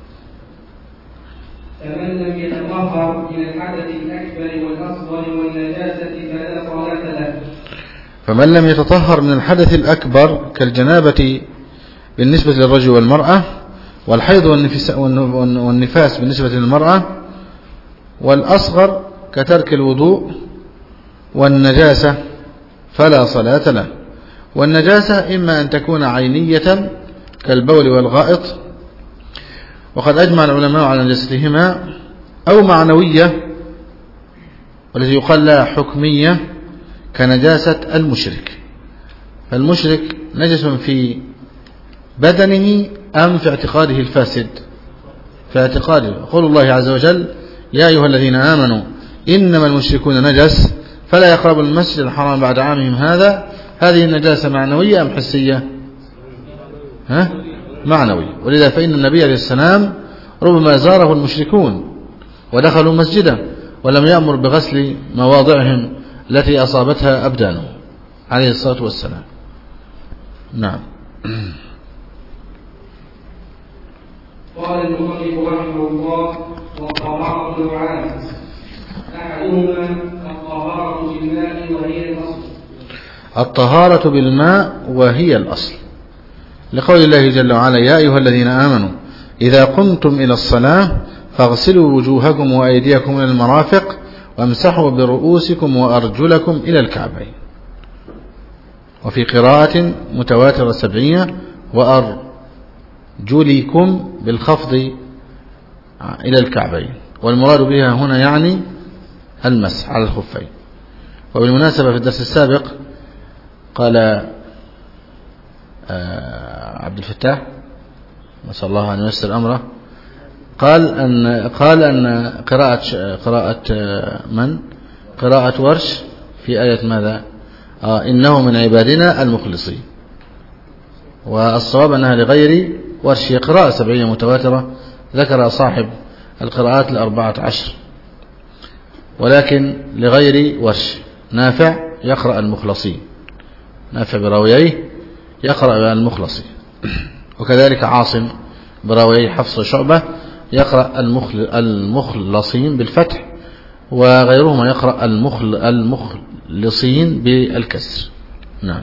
فمن لم يتطهر من الحدث الأكبر والأصغر والنجاسة فلا صلاة له. فمن لم يتطهر من الحدث الأكبر كالجنابة بالنسبة للرجل والمرأة، والحيض والنفاس بالنسبة للمرأة، والأصغر كترك الوضوء والنجاسة فلا صلاة له. والنجاسة إما أن تكون عينية كالبول والغائط، وقد أجمع العلماء على نجاستهما، أو معنوية والتي يقال لها حكمية كنجاسة المشرك. فالمشرك نجس في بدنه أم في اعتقاده الفاسد؟ في اعتقاده. قول الله عز وجل: يا أيها الذين آمنوا إنما المشركون نجس فلا يقربوا المسجد الحرام بعد عامهم هذا. هذه النجاسة معنوية أم حسية؟ معنوية. ولذا فإن النبي عليه السلام ربما زاره المشركون ودخلوا مسجدا ولم يأمر بغسل مواضعهم التي أصابتها أبدانه عليه الصلاة والسلام. نعم. قال المؤلف رحمه الله: والطهارة نوعان، أحدهما الطهارة بالماء وهي الأصل. الطهارة بالماء وهي الأصل، لقول الله جل وعلا: يا أيها الذين آمنوا إذا قمتم إلى الصلاة فاغسلوا وجوهكم وأيديكم إلى المرافق وامسحوا برؤوسكم وأرجلكم إلى الكعبين. وفي قراءة متواترة سبعية: وأرجلكم بالخفض إلى الكعبين. والمراد بها هنا يعني المسح على الخفين. وبالمناسبة في الدرس السابق قال عبد الفتاح نسأل الله أن ييسر أمره، قال أن قراءة ورش في آية ماذا؟ إنه من عبادنا المخلصين. والصواب أنها لغير ورش، قراءة سبعية متواترة ذكر صاحب القراءات 14، ولكن لغير ورش. نافع يقرأ المخلصين، نافع براويه يقرأ المخلصين، وكذلك عاصم براويه حفص وشعبة يقرأ المخلصين بالفتح، وغيرهما يقرأ المخلصين بالكسر. نعم.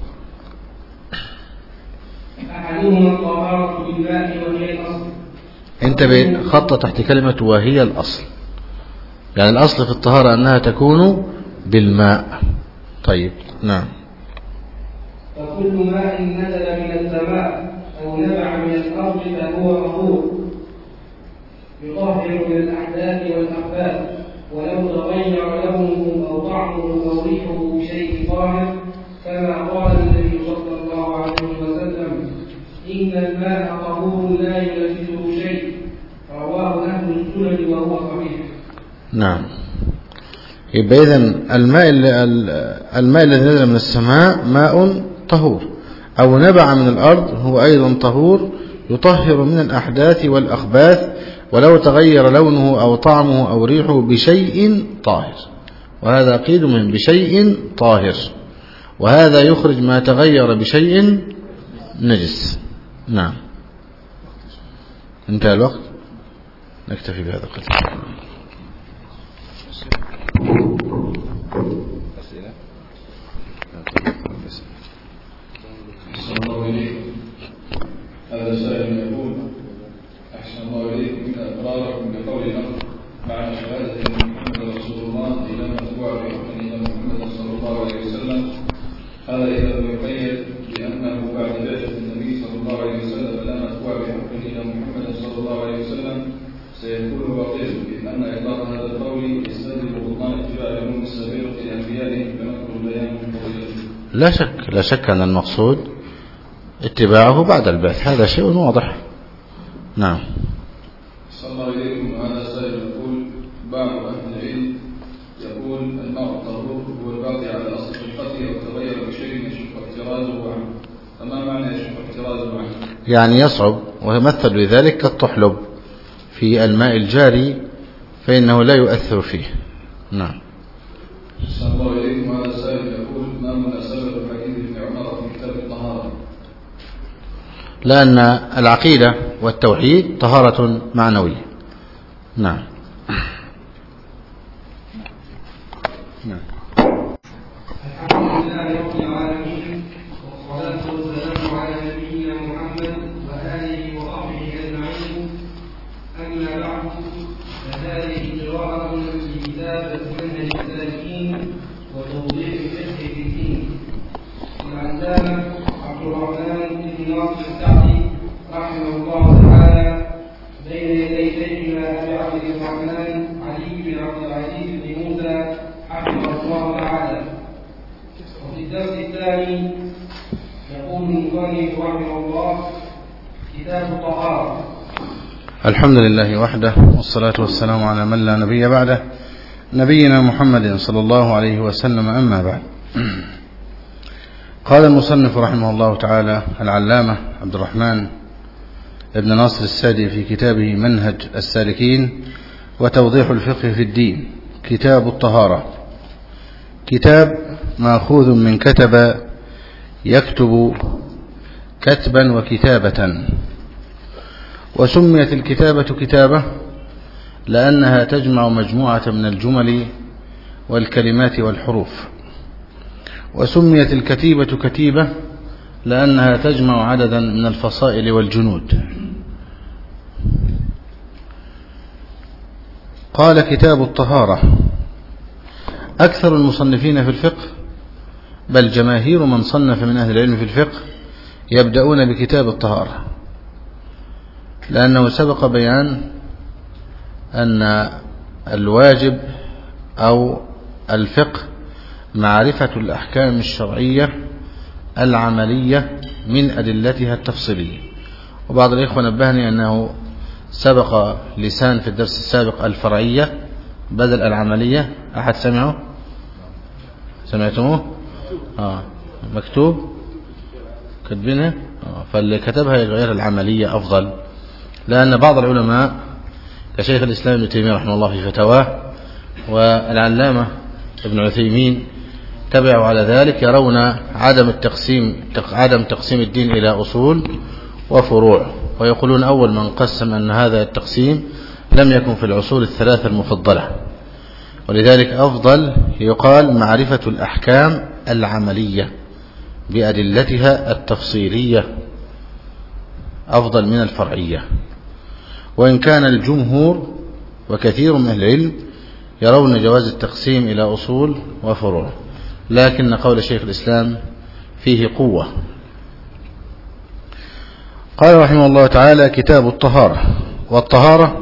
أحدهما الطهارة بالماء وهي الأصل. انتبه، خط تحت كلمة وهي الأصل، يعني الأصل في الطهارة أنها تكون بالماء. طيب. نعم. فكل ماء نزل من السماء أو نبع من الأرض فهو طهور يطهر من الأحداث والأخباث، ولو تغير لونه أو طعمه أو ريحه بشيء طاهر، كما قال النبي صلى الله عليه وسلم: إن الماء طهور لا ينجسه شيء. رواه أهل السنن وهو صحيح. نعم. يبقى إذن الماء الذي نزل من السماء ماء طهور، أو نبع من الأرض هو أيضا طهور يطهر من الأحداث والأخباث، ولو تغير لونه أو طعمه أو ريحه بشيء طاهر. وهذا قيد من بشيء طاهر، وهذا يخرج ما تغير بشيء نجس. نعم. انتهى الوقت، نكتفي بهذا القدر. هذا سائل يقول: أحسن الله إليكم من إقراركم بقول الأمر مع شهادة أن محمد رسول الله إلى متبوع بحكم إلى محمد صلى الله عليه وسلم. هذا إذا لم يقيد بأنه بعد بعثة النبي صلى الله عليه وسلم لا متبوع بحكم إلى محمد صلى الله عليه وسلم سيكون باطلا، بأن إطلاق هذا القول يستدل ببطلان اتباع العلوم السابقة لأنبيائهم فنذكر البيان من فضيلته. لا شك أن المقصود اتباعه بعد البعث، هذا شيء واضح. نعم. صلى الله عليكم. هذا سائل يقول: بعض أهل العلم يقول الماء الطهور هو الباقي على أصل خلقته أو تغير بشيء يشق احترازه عنه. فما معنى يشق احترازه عنه؟ يعني يصعب، ويمثل بذلك كالطحلب في الماء الجاري فإنه لا يؤثر فيه. نعم. صلى الله عليكم. هذا سائل يقول: ما مناسبة الحديث ابن عمر في كتاب الطهارة؟ لأن العقيدة والتوحيد طهارة معنوية. نعم. الحمد لله رب العالمين، والصلاة والسلام على نبينا محمد وآله وصحبه أجمعين. الطهارة. الحمد لله وحده، والصلاة والسلام على من لا نبي بعده، نبينا محمد صلى الله عليه وسلم. أما بعد، قال المصنف رحمه الله تعالى العلامة عبد الرحمن ابن ناصر السعدي في كتابه منهج السالكين وتوضيح الفقه في الدين: كتاب الطهارة. كتاب مأخوذ من كتب يكتب كتبا وكتابة، وسميت الكتابة كتابة لأنها تجمع مجموعة من الجمل والكلمات والحروف، وسميت الكتيبة كتيبة لأنها تجمع عددا من الفصائل والجنود. قال: كتاب الطهارة. أكثر المصنفين في الفقه، بل جماهير من صنف من أهل العلم في الفقه، يبدأون بكتاب الطهارة، لأنه سبق بيان أن الواجب أو الفقه معرفة الأحكام الشرعية العملية من أدلتها التفصيلية. وبعض الإخوة نبهني أنه سبق لسان في الدرس السابق الفرعية بدل العملية. أحد سمعه؟ سمعتموه؟ مكتوب كتبينها. فاللي كتبها يغير العملية أفضل، لأن بعض العلماء كشيخ الإسلام ابن تيمية رحمه الله في فتواه والعلامة ابن عثيمين تبعوا على ذلك، يرون عدم تقسيم الدين إلى أصول وفروع، ويقولون أول من قسم أن هذا التقسيم لم يكن في العصور الثلاثة المفضلة، ولذلك أفضل يقال معرفة الأحكام العملية بأدلتها التفصيلية أفضل من الفرعية. وإن كان الجمهور وكثير من أهل العلم يرون جواز التقسيم إلى أصول وفروع، لكن قول شيخ الإسلام فيه قوة. قال رحمه الله تعالى: كتاب الطهارة. والطهارة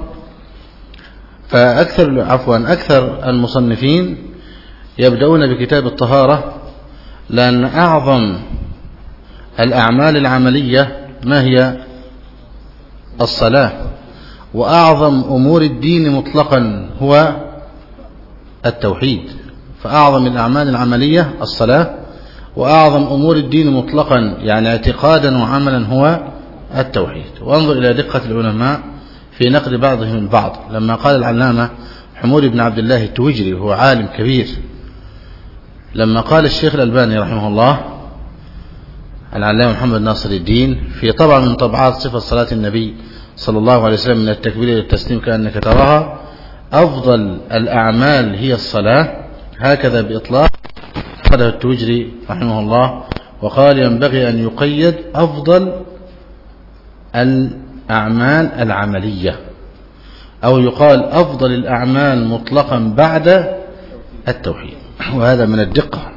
أكثر المصنفين يبدأون بكتاب الطهارة، لأن أعظم الأعمال العملية ما هي؟ الصلاة. وأعظم أمور الدين مطلقا هو التوحيد. فأعظم الأعمال العملية الصلاة، وأعظم أمور الدين مطلقا يعني اعتقادا وعملا هو التوحيد. وانظر إلى دقة العلماء في نقد بعضهم البعض. لما قال العلامة حمود بن عبد الله التويجري وهو عالم كبير، لما قال الشيخ الألباني رحمه الله العلامة محمد ناصر الدين في طبعا من طبعات صفة صلاة النبي صلى الله عليه وسلم من التكبير إلى التسليم كأنك تراها: أفضل الأعمال هي الصلاة، هكذا بإطلاق قاله التويجري رحمه الله، وقال: ينبغي أن يقيد أفضل الأعمال العملية، أو يقال أفضل الأعمال مطلقا بعد التوحيد، وهذا من الدقة.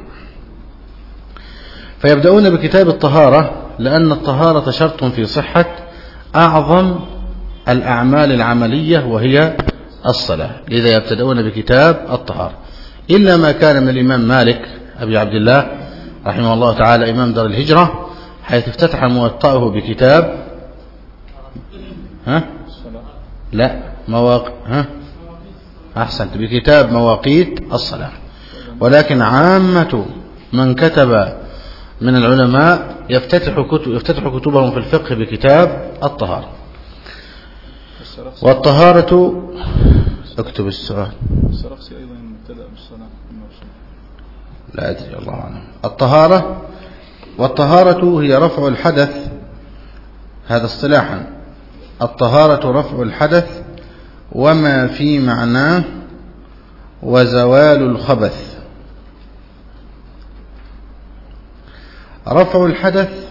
فيبدأون بكتاب الطهارة لأن الطهارة شرط في صحة أعظم الأعمال العملية وهي الصلاة، لذا يبتدؤون بكتاب الطهارة، إلا ما كان من الإمام مالك أبي عبد الله رحمه الله تعالى إمام دار الهجرة، حيث افتتح موطأه بكتاب أحسنت، بكتاب مواقيت الصلاة. ولكن عامة من كتب من العلماء يفتتح كتبهم في الفقه بكتاب الطهارة. والطهارة اكتب السؤال. السرخسي أيضا مبتدأ بالصلاة. لا أدري، الله أعلم. والطهارة هي رفع الحدث، هذا اصطلاحا. الطهارة رفع الحدث وما في معناه وزوال الخبث. رفع الحدث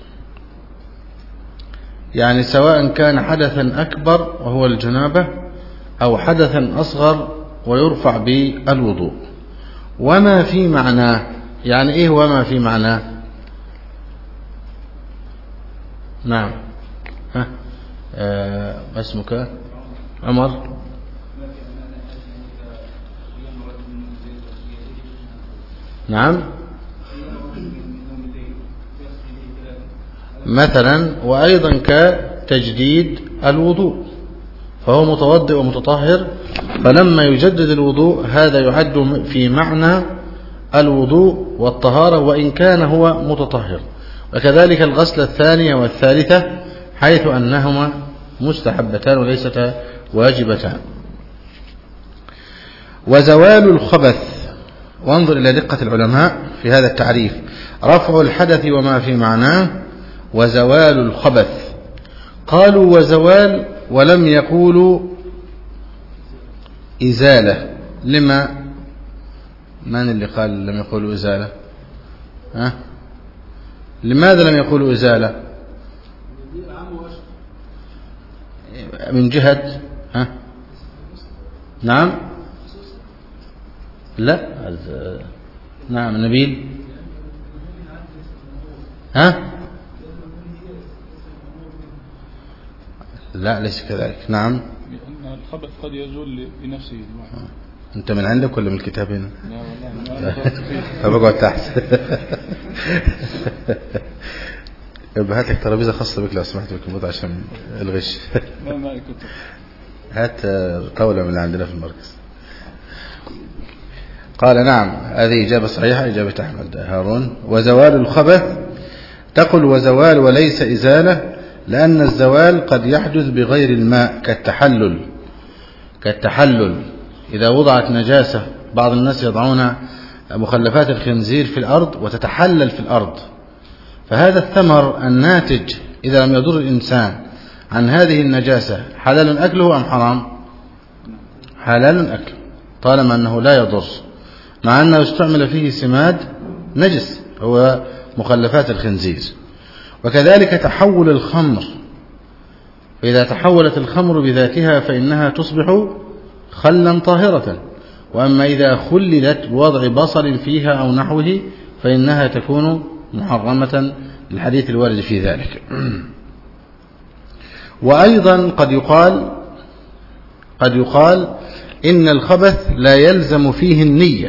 يعني سواء كان حدثا أكبر وهو الجنابة أو حدثا أصغر ويرفع بالوضوء. وما في معناه يعني إيه وما في معناه؟ نعم. ما اسمك؟ عمر. نعم مثلا. وأيضا تجديد الوضوء، فهو متوضئ ومتطهر، فلما يجدد الوضوء هذا يعد في معنى الوضوء والطهارة وإن كان هو متطهر. وكذلك الغسلة الثانية والثالثة حيث أنهما مستحبتان وليستا واجبتان. وزوال الخبث، وانظر إلى دقة العلماء في هذا التعريف: رفع الحدث وما في معناه، وزوال الخبث. قالوا وزوال ولم يقولوا إزالة. لما؟ من اللي قال لم يقولوا إزالة؟ لماذا لم يقولوا إزالة؟ من جهة نعم لا نعم نبيل لا ليس كذلك. نعم الخبث قد يزول بنفسه. انت من عندك ولا من الكتاب هنا؟ لا والله طب اقعد تحت. يبقى هات لك ترابيزه خاصه بك لو سمحت بالكمبيوتر عشان الغش. هات طاوله من اللي عندنا في المركز. قال نعم، هذه إجابة صحيحة، إجابة أحمد هارون. وزوال الخبث تقل وزوال وليس إزالة، لأن الزوال قد يحدث بغير الماء كالتحلل إذا وضعت نجاسة. بعض الناس يضعون مخلفات الخنزير في الأرض وتتحلل في الأرض، فهذا الثمر الناتج إذا لم يضر الإنسان عن هذه النجاسة حلال أكله أم حرام؟ حلال أكله طالما أنه لا يضر، مع أنه استعمل فيه سماد نجس هو مخلفات الخنزير. وكذلك تحول الخمر، فإذا تحولت الخمر بذاتها فإنها تصبح خلا طاهرة، وأما إذا خللت بوضع بصل فيها أو نحوه فإنها تكون محرمة للحديث الوارد في ذلك. وأيضا قد يقال إن الخبث لا يلزم فيه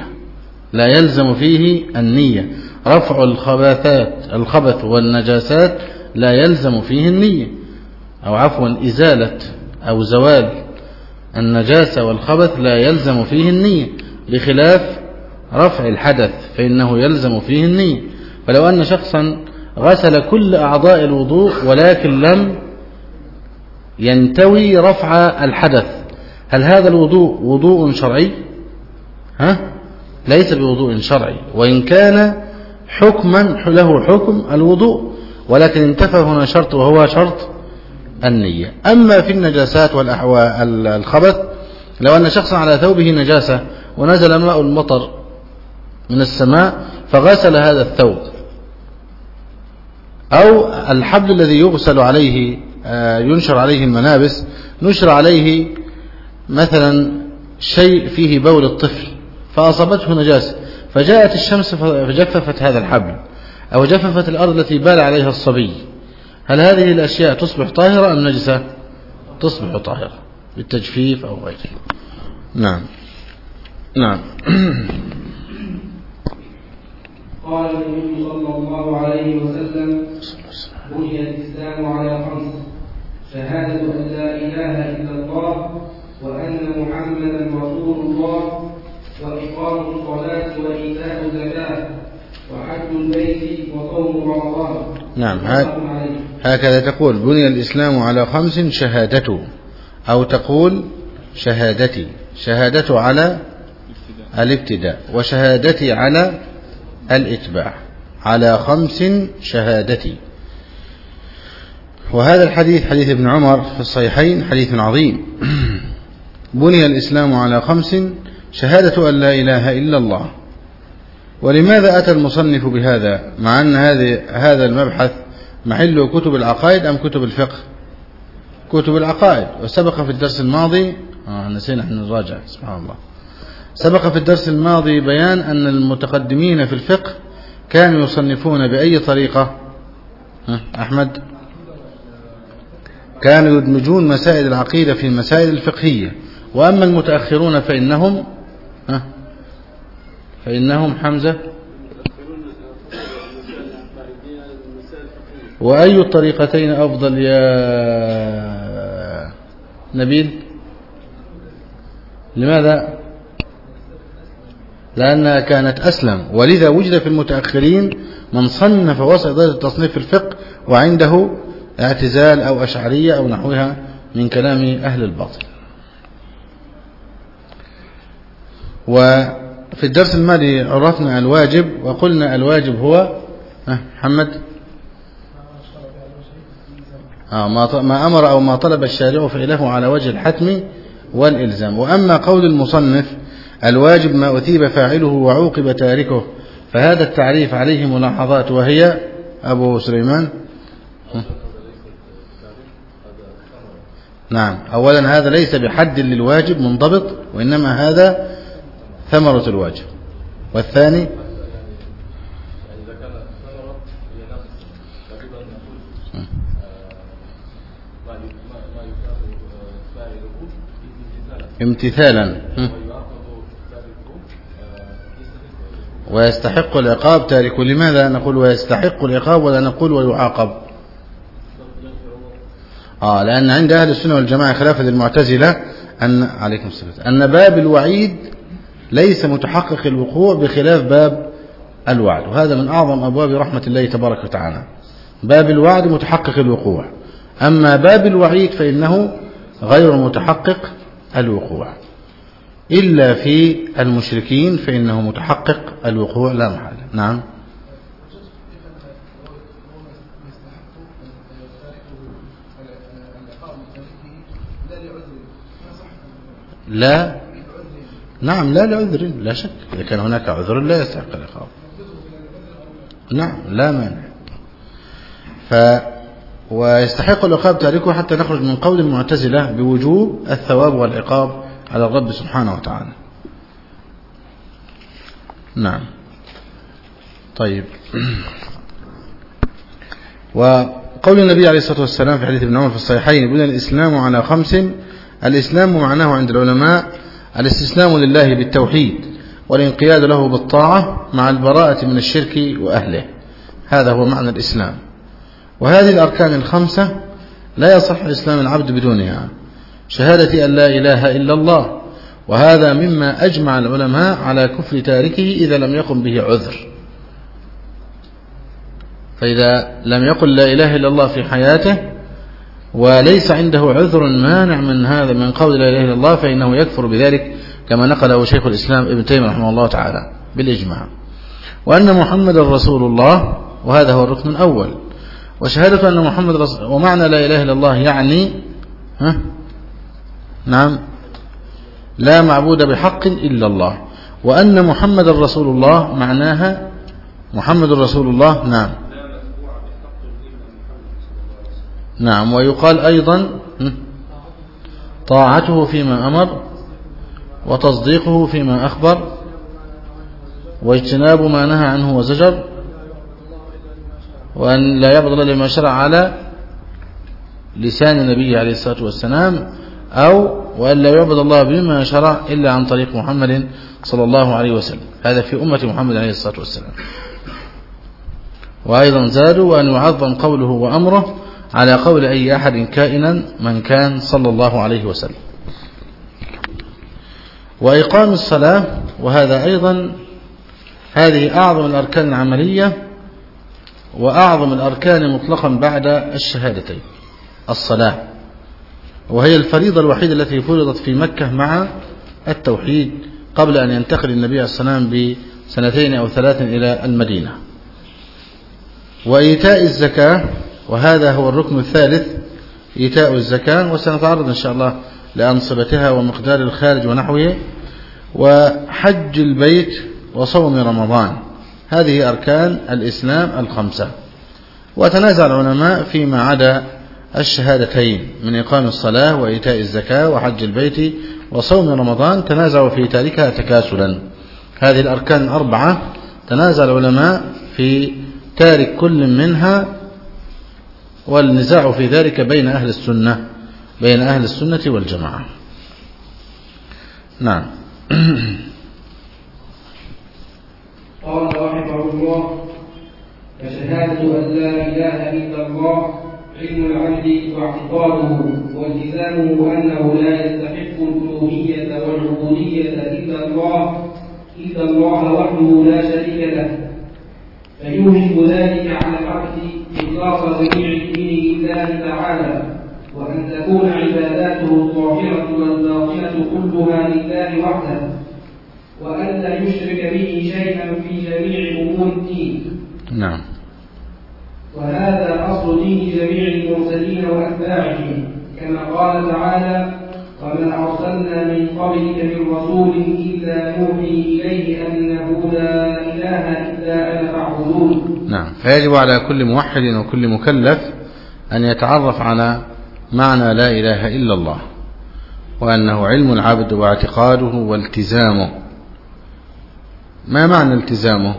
النية، رفع الخبث والنجاسات لا يلزم فيه النية، أو عفوا إزالة أو زوال النجاسة والخبث لا يلزم فيه النية، بخلاف رفع الحدث فإنه يلزم فيه النية. فلو أن شخصا غسل كل أعضاء الوضوء ولكن لم ينتوي رفع الحدث، هل هذا الوضوء وضوء شرعي؟ ليس بوضوء شرعي، وإن كان حكما له حكم الوضوء، ولكن انتفى هنا شرط وهو شرط النية. أما في النجاسات والخبث، لو أن شخصا على ثوبه نجاسة ونزل ماء المطر من السماء فغسل هذا الثوب، أو الحبل الذي يغسل عليه ينشر عليه الملابس نشر عليه مثلا شيء فيه بول الطفل فأصابته نجاسة، فجاءت الشمس فجففت هذا الحبل أو جففت الأرض التي بال عليها الصبي، هل هذه الأشياء تصبح طاهرة أم نجسة؟ تصبح طاهرة بالتجفيف أو غيره. نعم. قال النبي صلى الله عليه وسلم: بني الإسلام على 5: شهادة أن لا إله إلا الله وأن محمدا رسول الله، وإقام الصلاة وإيتاء الزكاة وحج البيت وصوم رمضان. نعم، هكذا تقول: بني الإسلام على 5: شهادته، أو تقول شهادتي، شهادته على الابتداء وشهادتي على الإتباع، على 5 شهادتي. وهذا الحديث حديث ابن عمر في الصحيحين حديث عظيم. بني الإسلام على 5: شهادة أن لا إله إلا الله. ولماذا أتى المصنف بهذا مع أن هذا المبحث محله كتب العقائد أم كتب الفقه؟ كتب العقائد. وسبق في الدرس الماضي نسينا أن نراجع، سبحان الله، سبق في الدرس الماضي بيان أن المتقدمين في الفقه كانوا يصنفون بأي طريقة؟ أحمد؟ كانوا يدمجون مسائل العقيدة في المسائل الفقهية، وأما المتأخرون فإنهم حمزة وأي الطريقتين أفضل يا نبيل؟ لماذا؟ لأنها كانت أسلم، ولذا وجد في المتأخرين من صنف وسط درجة التصنيف في الفقه وعنده اعتزال أو أشعرية أو نحوها من كلام أهل الباطل. وفي الدرس الماضي عرفنا الواجب وقلنا الواجب هو محمد ما أمر أو ما طلب الشارع فعله على وجه الحتم والإلزام. وأما قول المصنف الواجب ما أثيب فاعله وعوقب تاركه، فهذا التعريف عليه ملاحظات، وهي أبو سليمان. نعم، أولا هذا ليس بحد للواجب منضبط، وإنما هذا ثمرة الواجب. والثاني امتثالا ويستحق العقاب تارك. لماذا نقول ويستحق العقاب ولا نقول ويعاقب؟ لأن عند أهل السنة والجماعة خلافا للمعتزلة عليكم السلام أن باب الوعيد ليس متحقق الوقوع بخلاف باب الوعد، وهذا من أعظم أبواب رحمة الله تبارك وتعالى. باب الوعد متحقق الوقوع، أما باب الوعيد فإنه غير متحقق الوقوع، إلا في المشركين فإنه متحقق الوقوع لا محالة. نعم. لا، نعم، لا لعذر، لا شك، إذا كان هناك عذر لا يستحق العقاب. نعم، لا مانع. ويستحق العقاب تاركه حتى نخرج من قول المعتزلة بوجوب الثواب والعقاب على الرب سبحانه وتعالى. نعم. طيب. وقول النبي عليه الصلاة والسلام في حديث ابن عمر في الصحيحين بني الإسلام على 5. الإسلام معناه عند العلماء الاستسلام لله بالتوحيد والانقياد له بالطاعة مع البراءة من الشرك وأهله، هذا هو معنى الإسلام. وهذه الأركان 5 لا يصح إسلام العبد بدونها: شهادة أن لا إله إلا الله، وهذا مما أجمع العلماء على كفر تاركه إذا لم يقم به عذر. فإذا لم يقل لا إله إلا الله في حياته وليس عنده عذر مانع من هذا من قول لا إله إلا الله فإنه يكفر بذلك، كما نقله شيخ الإسلام ابن تيمية رحمه الله تعالى بالإجماع. وأن محمد رسول الله، وهذا هو الركن الأول. وشهادة أن محمد رسول، ومعنى لا إله إلا الله يعني نعم لا معبود بحق إلا الله. وأن محمد رسول الله معناها محمد رسول الله. نعم. نعم. ويقال أيضا طاعته فيما أمر وتصديقه فيما أخبر واجتناب ما نهى عنه وزجر، وأن لا يعبد الله لما شرع على لسان النبي عليه الصلاة والسلام، أو وأن لا يعبد الله بما شرع إلا عن طريق محمد صلى الله عليه وسلم، هذا في أمة محمد عليه الصلاة والسلام. وأيضا زادوا وأن يعظم قوله وأمره على قول أي أحد كائنا من كان صلى الله عليه وسلم. وإقام الصلاة، وهذا أيضا هذه أعظم الأركان العملية وأعظم الأركان مطلقا بعد الشهادتين، الصلاة، وهي الفريضة الوحيدة التي فرضت في مكة مع التوحيد قبل أن ينتقل النبي عليه الصلاة والسلام بسنتين أو 3 إلى المدينة. وإيتاء الزكاة، وهذا هو الركن الثالث، إيتاء الزكاة، وسنتعرض إن شاء الله لأنصبتها ومقدار الخارج ونحوه. وحج البيت وصوم رمضان، هذه أركان الإسلام 5. وتنازع العلماء فيما عدا الشهادتين من إقام الصلاة وإيتاء الزكاة وحج البيت وصوم رمضان، تنازعوا في تاركها تكاسلا. هذه الأركان 4 تنازع العلماء في تارك كل منها، والنزاع في ذلك بين أهل السنة والجماعة. نعم. قال رحمه الله: فشهادة أن لا إله إلا الله علم العبد واعتقاده والتزامه أنه لا يستحق الألوهية والعبودية إلا الله وحده لا شريك له، فيوجب ذلك على العبد إخلاص جميع الدين لله تعالى، وأن تكون عباداته الظاهرة والباطنة كلها لله وحده، وأن لا يشرك به شيئا في جميع أمور الدين. نعم. وهذا أصل دين جميع المرسلين وأتباعهم، كما قال تعالى: وما أرسلنا من قبلك من رسول إلا نوحي إليه أنه لا إله إلا أنا فاعبدون. نعم. فيجب على كل موحد وكل مكلف أن يتعرف على معنى لا إله إلا الله، وأنه علم العبد واعتقاده والتزامه. ما معنى التزامه؟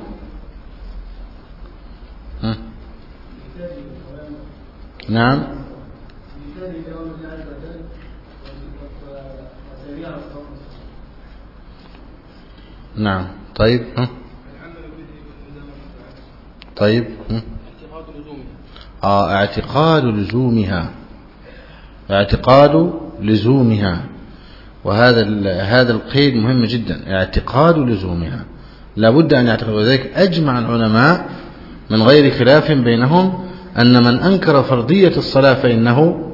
نعم. نعم. طيب. طيب. اعتقاد لزومها. اعتقاد لزومها، وهذا القيد مهم جدا. اعتقاد لزومها لا بد أن يعتقد. وذلك أجمع العلماء من غير خلاف بينهم أن من أنكر فرضية الصلاة فإنه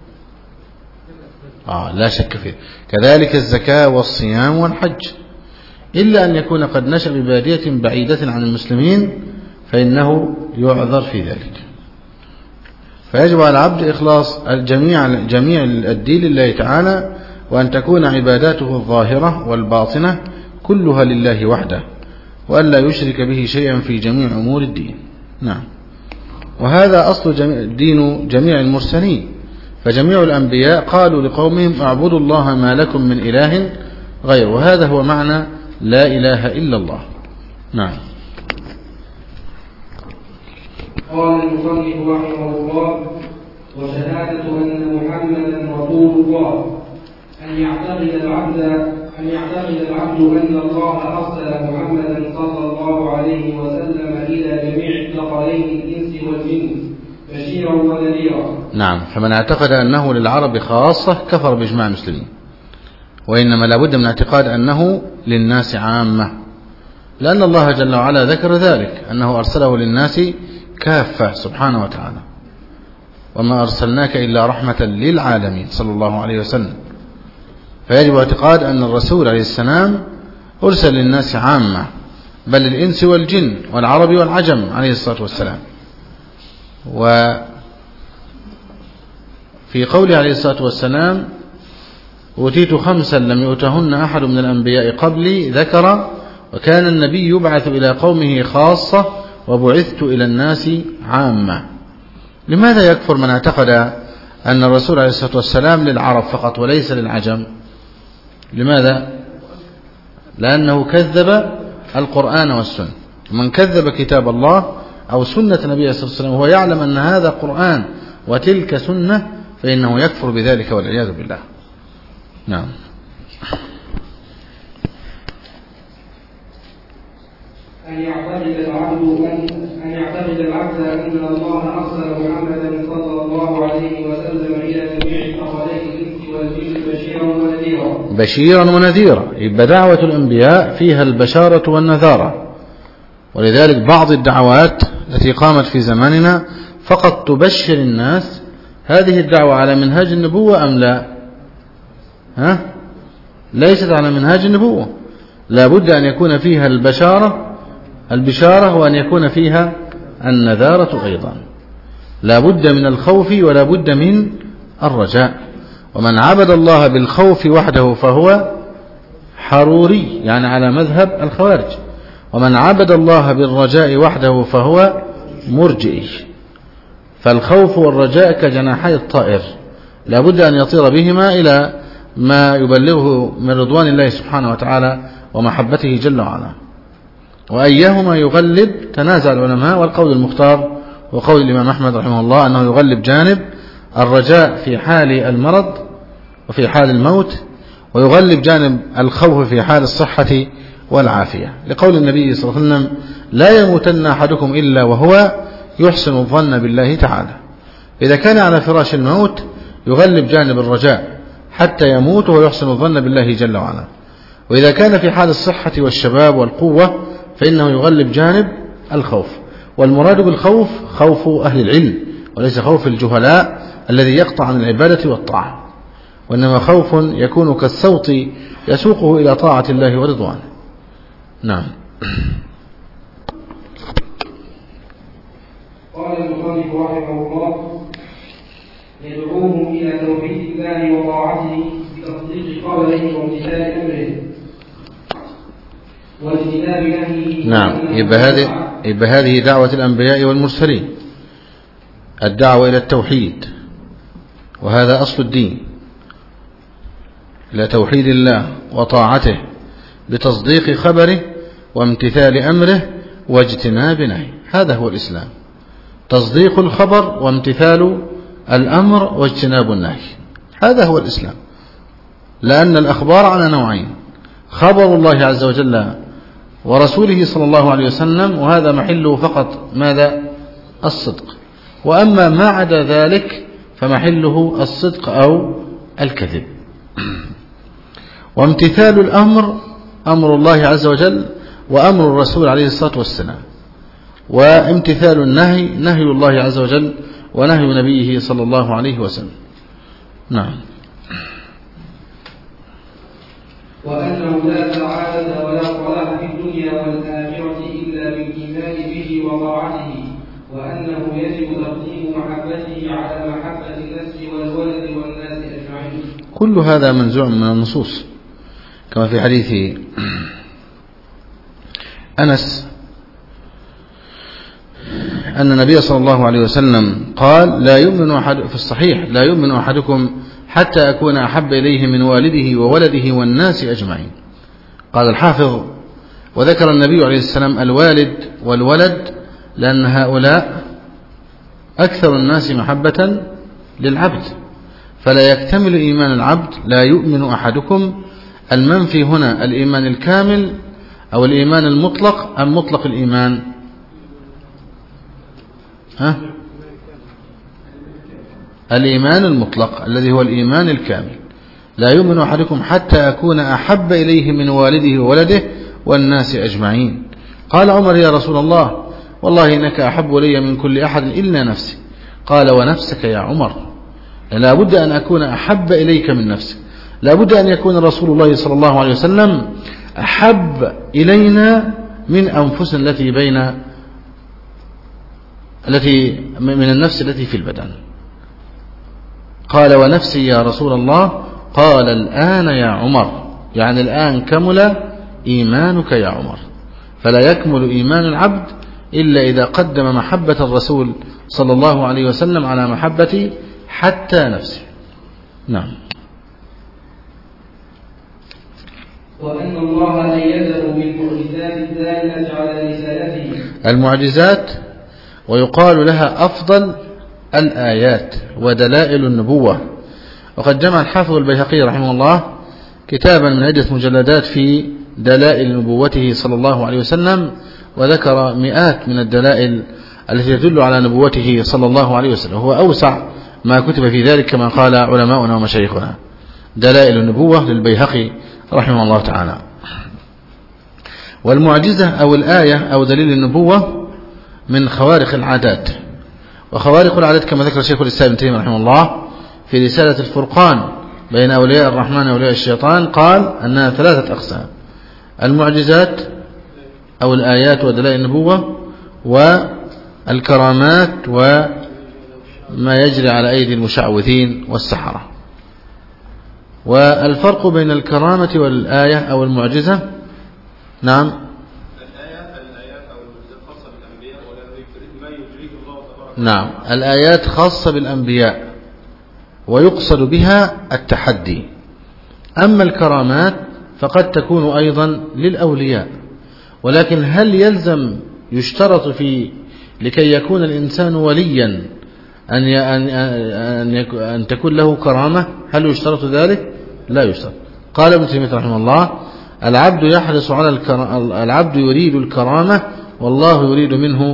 لا شك فيه. كذلك الزكاة والصيام والحج، إلا أن يكون قد نشأ ببادية بعيدة عن المسلمين فإنه يعذر في ذلك. فيجب على العبد إخلاص جميع الدين لله تعالى، وأن تكون عباداته الظاهرة والباطنة كلها لله وحده، وأن لا يشرك به شيئا في جميع أمور الدين. نعم. وهذا أصل دين جميع المرسلين، فجميع الأنبياء قالوا لقومهم: اعبدوا الله ما لكم من إله غير. وهذا هو معنى لا إله إلا الله. نعم. قال المصنف رحمه الله: وشهادة أن محمدا رسول الله أن يعتقد العبد أن الله أرسل محمدا صلى الله عليه وسلم إلى جميع الثقلين الإنس والجن بشيرا ونذيرا. نعم. فمن اعتقد أنه للعرب خاصة كفر بإجماع المسلمين، وإنما لابد من اعتقاد أنه للناس عامة، لأن الله جل وعلا ذكر ذلك أنه أرسله للناس كافة سبحانه وتعالى، وما أرسلناك إلا رحمة للعالمين صلى الله عليه وسلم. فيجب اعتقاد أن الرسول عليه السلام أرسل للناس عامة، بل الإنس والجن والعرب والعجم عليه الصلاة والسلام. وفي قوله عليه الصلاة والسلام: أوتيت 5 لم يؤتهن أحد من الأنبياء قبلي، ذكر: وكان النبي يبعث إلى قومه خاصة وبعثت إلى الناس عامة. لماذا يكفر من اعتقد أن الرسول عليه الصلاة والسلام للعرب فقط وليس للعجم؟ لماذا؟ لأنه كذب القرآن والسنة. من كذب كتاب الله أو سنة النبي صلى الله عليه وسلم وهو يعلم أن هذا قرآن وتلك سنة فإنه يكفر بذلك والعياذ بالله. نعم. أن يعتقد العبد أن الله أرسل محمدا صلى الله عليه وسلم إلى جميع الثقلين الإنس والجن بشيرا ونذيرا. بشيرا ونذيرا، يبقى دعوة الأنبياء فيها البشارة والنذارة. ولذلك بعض الدعوات التي قامت في زماننا فقط تبشر الناس. هذه الدعوة على منهاج النبوة أم لا؟ ليست على منهاج النبوة. لا بد أن يكون فيها البشارة وأن يكون فيها النذارة أيضا. لا بد من الخوف ولا بد من الرجاء. ومن عبد الله بالخوف وحده فهو حروري، يعني على مذهب الخوارج. ومن عبد الله بالرجاء وحده فهو مرجئي. فالخوف والرجاء كجناحي الطائر، لا بد أن يطير بهما إلى ما يبلغه من رضوان الله سبحانه وتعالى ومحبته جل وعلا. وأيهما يغلب تنازع العلماء، والقول المختار وقول الإمام أحمد رحمه الله أنه يغلب جانب الرجاء في حال المرض وفي حال الموت، ويغلب جانب الخوف في حال الصحة والعافية، لقول النبي صلى الله عليه وسلم: لا يموتن أحدكم إلا وهو يحسن الظن بالله تعالى. إذا كان على فراش الموت يغلب جانب الرجاء حتى يموت ويحسن الظن بالله جل وعلا. وإذا كان في حال الصحة والشباب والقوة فإنه يغلب جانب الخوف. والمراد بالخوف خوف أهل العلم وليس خوف الجهلاء الذي يقطع عن العبادة والطاعة، وإنما خوف يكون كالصوت يسوقه إلى طاعة الله ورضوانه. نعم. قال المصنف رحمه الله: يدعوهم إلى توحيد الله وطاعته بتصديق قوله وامتثال أمره واجتناب نهيه. نعم. يبقى هذه دعوة الأنبياء والمرسلين، الدعوة إلى التوحيد، وهذا أصل الدين، إلى توحيد الله وطاعته بتصديق خبره وامتثال أمره واجتناب نهيه. هذا هو الإسلام، تصديق الخبر وامتثال الأمر واجتناب النهي، هذا هو الإسلام. لأن الأخبار على نوعين: خبر الله عز وجل ورسوله صلى الله عليه وسلم، وهذا محله فقط ماذا؟ الصدق. وأما ما عدا ذلك فمحله الصدق أو الكذب. وامتثال الأمر أمر الله عز وجل وأمر الرسول عليه الصلاة والسلام، وامتثال النهي نهي الله عز وجل ونهي نبيه صلى الله عليه وسلم. نعم. وأنه لا سعادة ولا صلاح في الدنيا والآخرة إلا بالإيمان به وطاعته، وأنه يجب تقديم محبته على محبة النفس والولد والناس أجمعين. كل هذا منزوع من النصوص، كما في حديث أنس أن النبي صلى الله عليه وسلم قال: لا يؤمن أحد في الصحيح: لا يؤمن أحدكم حتى أكون أحب إليه من والده وولده والناس أجمعين. قال الحافظ: وذكر النبي عليه السلام الوالد والولد لأن هؤلاء أكثر الناس محبة للعبد، فلا يكتمل إيمان العبد. لا يؤمن أحدكم، المنفي هنا الإيمان الكامل أو الإيمان المطلق أم مطلق الإيمان؟ الإيمان المطلق الذي هو الإيمان الكامل. لا يؤمن أحدكم حتى أكون أحب إليه من والده وولده والناس أجمعين. قال عمر: يا رسول الله، والله إنك أحب إلي من كل أحد إلا نفسي. قال: ونفسك يا عمر؟ لا بد أن أكون أحب إليك من نفسك، لا بد أن يكون رسول الله صلى الله عليه وسلم أحب إلينا من أنفس من النفس التي في البدن. قال: ونفسي يا رسول الله؟ قال: الآن يا عمر، يعني الآن كمل إيمانك يا عمر. فلا يكمل إيمان العبد إلا إذا قدم محبة الرسول صلى الله عليه وسلم على محبة حتى نفسه. نعم. وأن الله أيده بالمعجزات الدالة على رسالته. المعجزات ويقال لها أفضل الآيات ودلائل النبوة. وقد جمع الحافظ البيهقي رحمه الله كتابا من عدة مجلدات في دلائل نبوته صلى الله عليه وسلم، وذكر مئات من الدلائل التي تدل على نبوته صلى الله عليه وسلم. هو أوسع ما كتب في ذلك كما قال علماؤنا ومشايخنا. دلائل النبوة للبيهقي رحمه الله تعالى. والمعجزة أو الآية أو دليل النبوة من خوارق العادات. وخوارق العادات كما ذكر شيخ الإسلام ابن تيمية رحمه الله في رسالة الفرقان بين أولياء الرحمن وأولياء الشيطان قال أنها 3 أقسام: المعجزات أو الآيات ودلائل النبوة، والكرامات وما يجري على أيدي المشعوذين والسحرة. والفرق بين الكرامة والآية أو المعجزة: نعم، نعم، الآيات خاصة بالأنبياء ويقصد بها التحدي. أما الكرامات فقد تكون أيضا للأولياء، ولكن هل يلزم يشترط لكي يكون الإنسان وليا أن تكون له كرامة؟ هل يشترط ذلك؟ لا يشترط. قال ابن تيمية رحمه الله: العبد يحرص على العبد يريد الكرامة والله يريد منه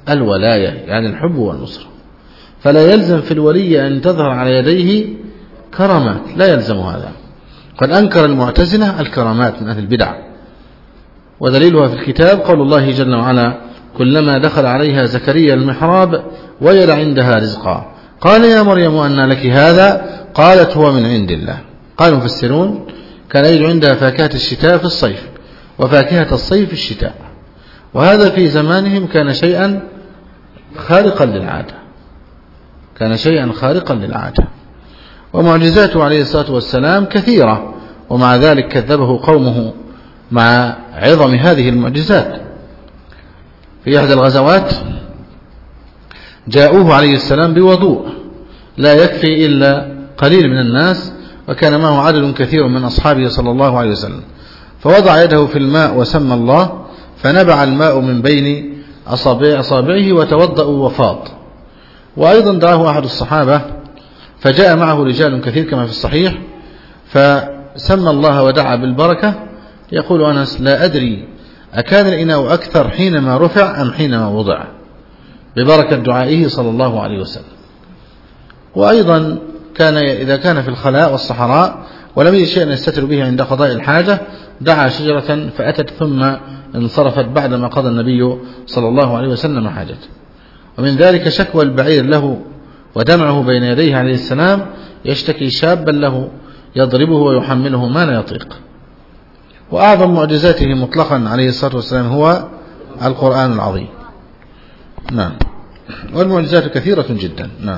الولاية يعني الحب والنصرة. فلا يلزم في الولي أن تظهر على يديه كرامات، لا يلزم هذا. قد أنكر المعتزلة الكرامات من أهل البدع، ودليلها في الكتاب قول الله جل وعلا: كلما دخل عليها زكريا المحراب وجد عندها رزقا قال يا مريم أنى لك هذا قالت هو من عند الله. قال المفسرون: كان يجد عندها فاكهة الشتاء في الصيف وفاكهة الصيف في الشتاء، وهذا في زمانهم كان شيئا خارقا للعادة، كان شيئا خارقا للعادة. ومعجزاته عليه الصلاة والسلام كثيرة، ومع ذلك كذبه قومه مع عظم هذه المعجزات. في أحد الغزوات جاءوه عليه السلام بوضوء لا يكفي إلا قليل من الناس، وكان معه عدد كثير من أصحابه صلى الله عليه وسلم، فوضع يده في الماء وسمى الله فنبع الماء من بين أصابعه وتوضأ وفاض. وأيضا دعاه أحد الصحابة فجاء معه رجال كثير كما في الصحيح، فسمى الله ودعا بالبركة. يقول أنس: لا أدري أكان الإناء أكثر حينما رفع أم حينما وضع، ببركة دعائه صلى الله عليه وسلم. وأيضا كان إذا كان في الخلاء والصحراء ولم يجد شيئا يستتر به عند قضاء الحاجة دعا شجرة فأتت ثم انصرفت بعدما قضى النبي صلى الله عليه وسلم حاجته. ومن ذلك شكوى البعير له ودمعه بين يديه عليه السلام، يشتكي شابا له يضربه ويحمله ما لا يطيق. وأعظم معجزاته مطلقا عليه الصلاة والسلام هو القرآن العظيم. نعم. والمعجزات كثيرة جدا. نعم.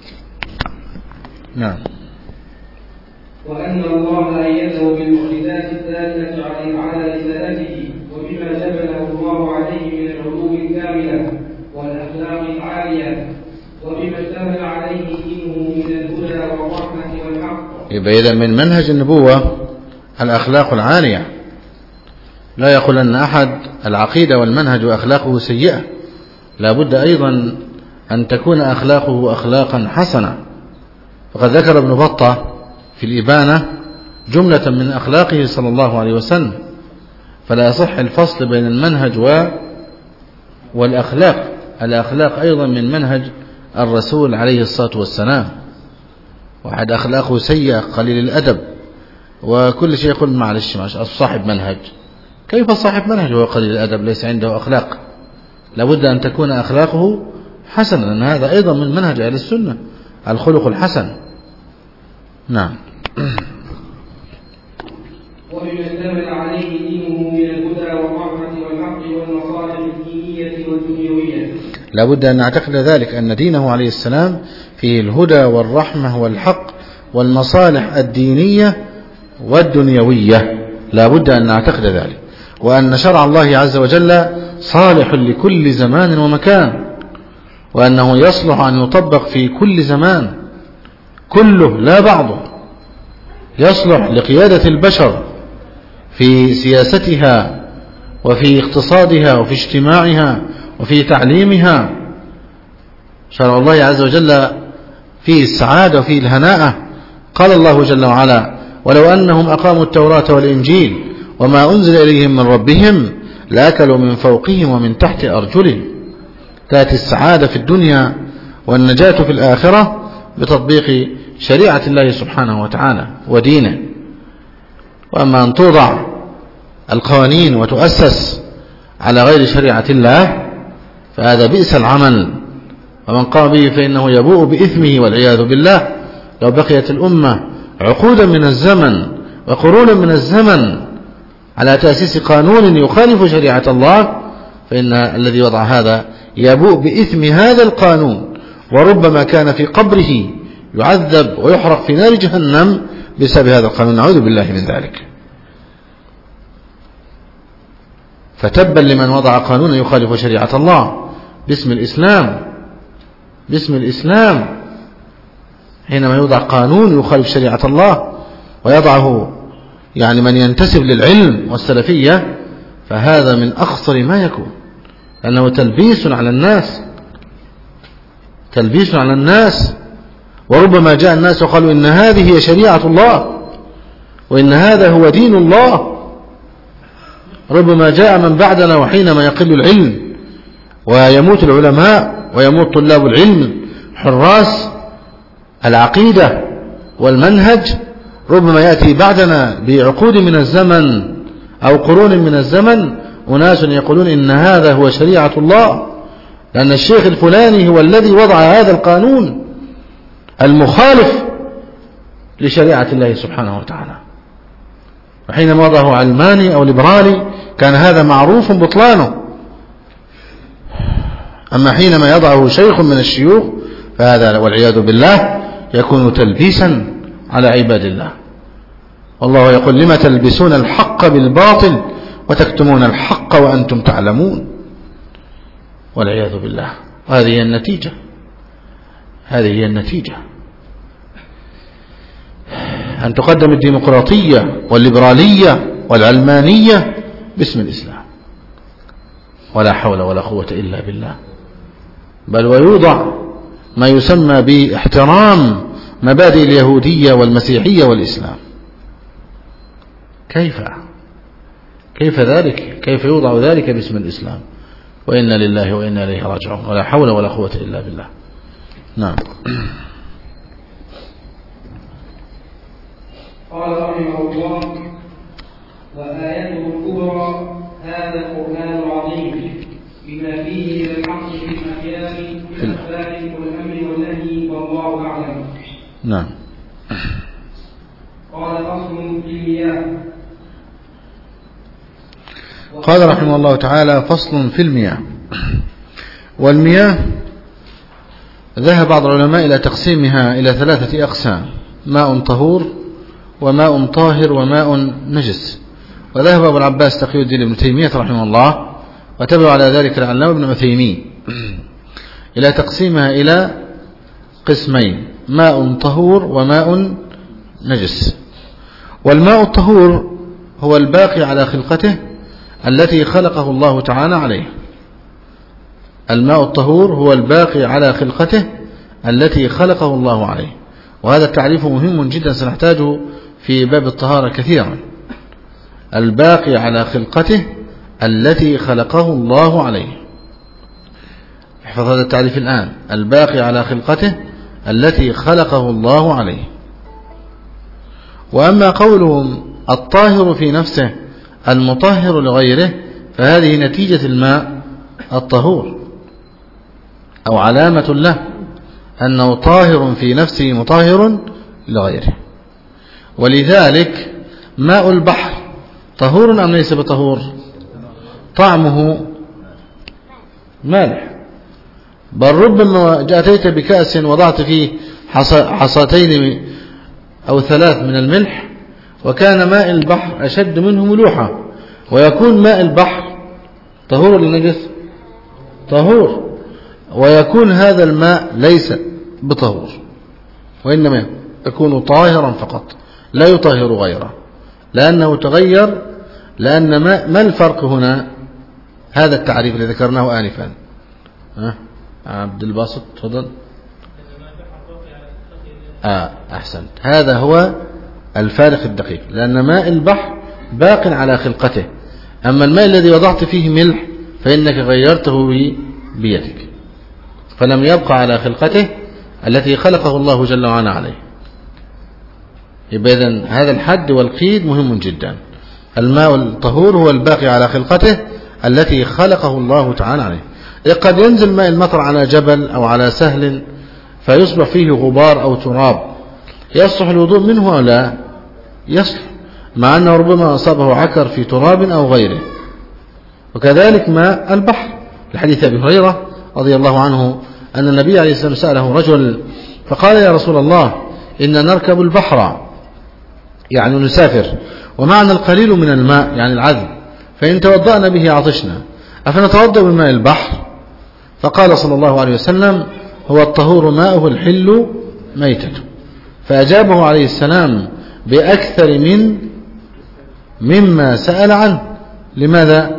نعم. وأن الله أيده بالمعجزات الدالة على رسالته وبما جبله الله عليه من العلوم الكاملة والأخلاق العالية وبما اشتمل عليه دينه من الهدى والرحمة والحق. يبقى إذا من منهج النبوة الأخلاق العالية، لا يقول أن أحد العقيدة والمنهج وأخلاقه سيئة، لا بد أيضا أن تكون أخلاقه أخلاقا حسنة. فقد ذكر ابن بطة في الإبانة جملة من أخلاقه صلى الله عليه وسلم، فلا يصح الفصل بين المنهج والأخلاق. الأخلاق أيضا من منهج الرسول عليه الصلاة والسلام. واحد أخلاقه سيئة قليل الأدب وكل شيء يقول معلش صاحب منهج. كيف صاحب منهج وهو قليل الأدب ليس عنده أخلاق؟ لابد أن تكون أخلاقه حسنة، لأن هذا أيضا من منهج أهل السنة الخلق الحسن. نعم. وبما اشتمل عليه دينه من الهدى والرحمة والحق والمصالح الدينية والدنيوية. لابد أن نعتقد ذلك أن دينه عليه السلام فيه الهدى والرحمة والحق والمصالح الدينية والدنيوية، لابد أن نعتقد ذلك. وأن شرع الله عز وجل صالح لكل زمان ومكان، وأنه يصلح أن يطبق في كل زمان كله لا بعضه، يصلح لقيادة البشر في سياستها وفي اقتصادها وفي اجتماعها وفي تعليمها. شرع الله عز وجل فيه السعادة وفيه الهناءة. قال الله جل وعلا: ولو أنهم أقاموا التوراة والإنجيل وما أنزل إليهم من ربهم لأكلوا من فوقهم ومن تحت أرجلهم. تأتي السعادة في الدنيا والنجاة في الآخرة بتطبيق شريعة الله سبحانه وتعالى ودينه. وأما أن توضع القوانين وتؤسس على غير شريعة الله فهذا بئس العمل، ومن قام به فإنه يبوء بإثمه والعياذ بالله. لو بقيت الأمة عقودا من الزمن وقرونا من الزمن على تأسيس قانون يخالف شريعة الله فإن الذي وضع هذا يبوء بإثم هذا القانون، وربما كان في قبره يعذب ويحرق في نار جهنم بسبب هذا القانون، نعوذ بالله من ذلك. فتبا لمن وضع قانونا يخالف شريعة الله باسم الإسلام حينما يوضع قانون يخالف شريعة الله ويضعه يعني من ينتسب للعلم والسلفية، فهذا من أخطر ما يكون، لأنه تلبيس على الناس. وربما جاء الناس وقالوا إن هذه هي شريعة الله وإن هذا هو دين الله. ربما جاء من بعدنا وحينما يقل العلم ويموت العلماء ويموت طلاب العلم حراس العقيدة والمنهج، ربما يأتي بعدنا بعقود من الزمن أو قرون من الزمن أناس يقولون إن هذا هو شريعة الله، لأن الشيخ الفلاني هو الذي وضع هذا القانون المخالف لشريعة الله سبحانه وتعالى. وحينما وضعه علماني أو ليبرالي كان هذا معروف بطلانه، أما حينما يضعه شيخ من الشيوخ فهذا والعياذ بالله يكون تلبيسا على عباد الله. والله يقول: لما تلبسون الحق بالباطل وتكتمون الحق وأنتم تعلمون، والعياذ بالله. هذه هي النتيجة، هذه هي النتيجة، أن تقدم الديمقراطية والليبرالية والعلمانية باسم الإسلام، ولا حول ولا قوة إلا بالله. بل ويوضع ما يسمى باحترام مبادئ اليهودية والمسيحية والإسلام. كيف ذلك؟ كيف يوضع ذلك باسم الإسلام؟ وإنا لله وإنا إليه راجعون، ولا حول ولا قوة إلا بالله. نعم. قال رحمه الله: وآيته الكبرى هذا القرآن العظيم بما فيه من الحق في الأحياء والأخلاق والأمر والنهي والله أعلم. نعم. قال: فصل في المياه. قال رحمه الله تعالى: فصل في المياه. والمياه ذهب بعض العلماء إلى تقسيمها إلى 3 أقسام: ماء طهور وماء طاهر وماء نجس. وذهب أبو العباس تقي الدين ابن تيمية رحمه الله وتبع على ذلك العلامة ابن عثيمين إلى تقسيمها إلى قسمين: ماء طهور وماء نجس. والماء الطهور هو الباقي على خلقته التي خلقه الله تعالى عليه. الماء الطهور هو الباقي على خلقته التي خلقه الله عليه، وهذا التعريف مهم جدا سنحتاجه في باب الطهارة كثيرا. الباقي على خلقته التي خلقه الله عليه. احفظ هذا التعريف الآن: الباقي على خلقته التي خلقه الله عليه. وأما قولهم الطاهر في نفسه المطهر لغيره فهذه نتيجة الماء الطهور أو علامة له أنه طاهر في نفسه مطهر لغيره. ولذلك ماء البحر طهور أم ليس بطهور؟ طعمه مالح، بل ربما أتيت بكأس وضعت فيه حصاتين أو 3 من الملح وكان ماء البحر أشد منه ملوحة، ويكون ماء البحر طهور للنجس طهور، ويكون هذا الماء ليس بطهور وإنما يكون طاهرا فقط لا يطهر غيره لأنه تغير. لأن ما الفرق هنا؟ هذا التعريف الذي ذكرناه آنفا. عبد الباسط تفضل. أحسنت، هذا هو الفارق الدقيق، لأن ماء البحر باق على خلقته، أما الماء الذي وضعت فيه ملح فإنك غيرته بيدك فلم يبقى على خلقته التي خلقه الله جل وعلا عليه. يبقى إذن هذا الحد والقيد مهم جدا. الماء الطهور هو الباقي على خلقته التي خلقه الله تعالى عليه. قد ينزل ماء المطر على جبل أو على سهل فيصبح فيه غبار أو تراب، يصلح الوضوء منه أو لا؟ يصلح، مع أنه ربما أصابه عكر في تراب أو غيره. وكذلك ماء البحر لحديث أبي هريرة رضي الله عنه أن النبي عليه الصلاة والسلام سأله رجل فقال: يا رسول الله إن نركب البحر، يعني نسافر، ومعنا القليل من الماء يعني العذب، فإن توضأنا به عطشنا، أفنتوضأ بماء البحر؟ فقال صلى الله عليه وسلم: هو الطهور ماؤه الحل ميتته. فأجابه عليه السلام بأكثر مما سأل عنه. لماذا؟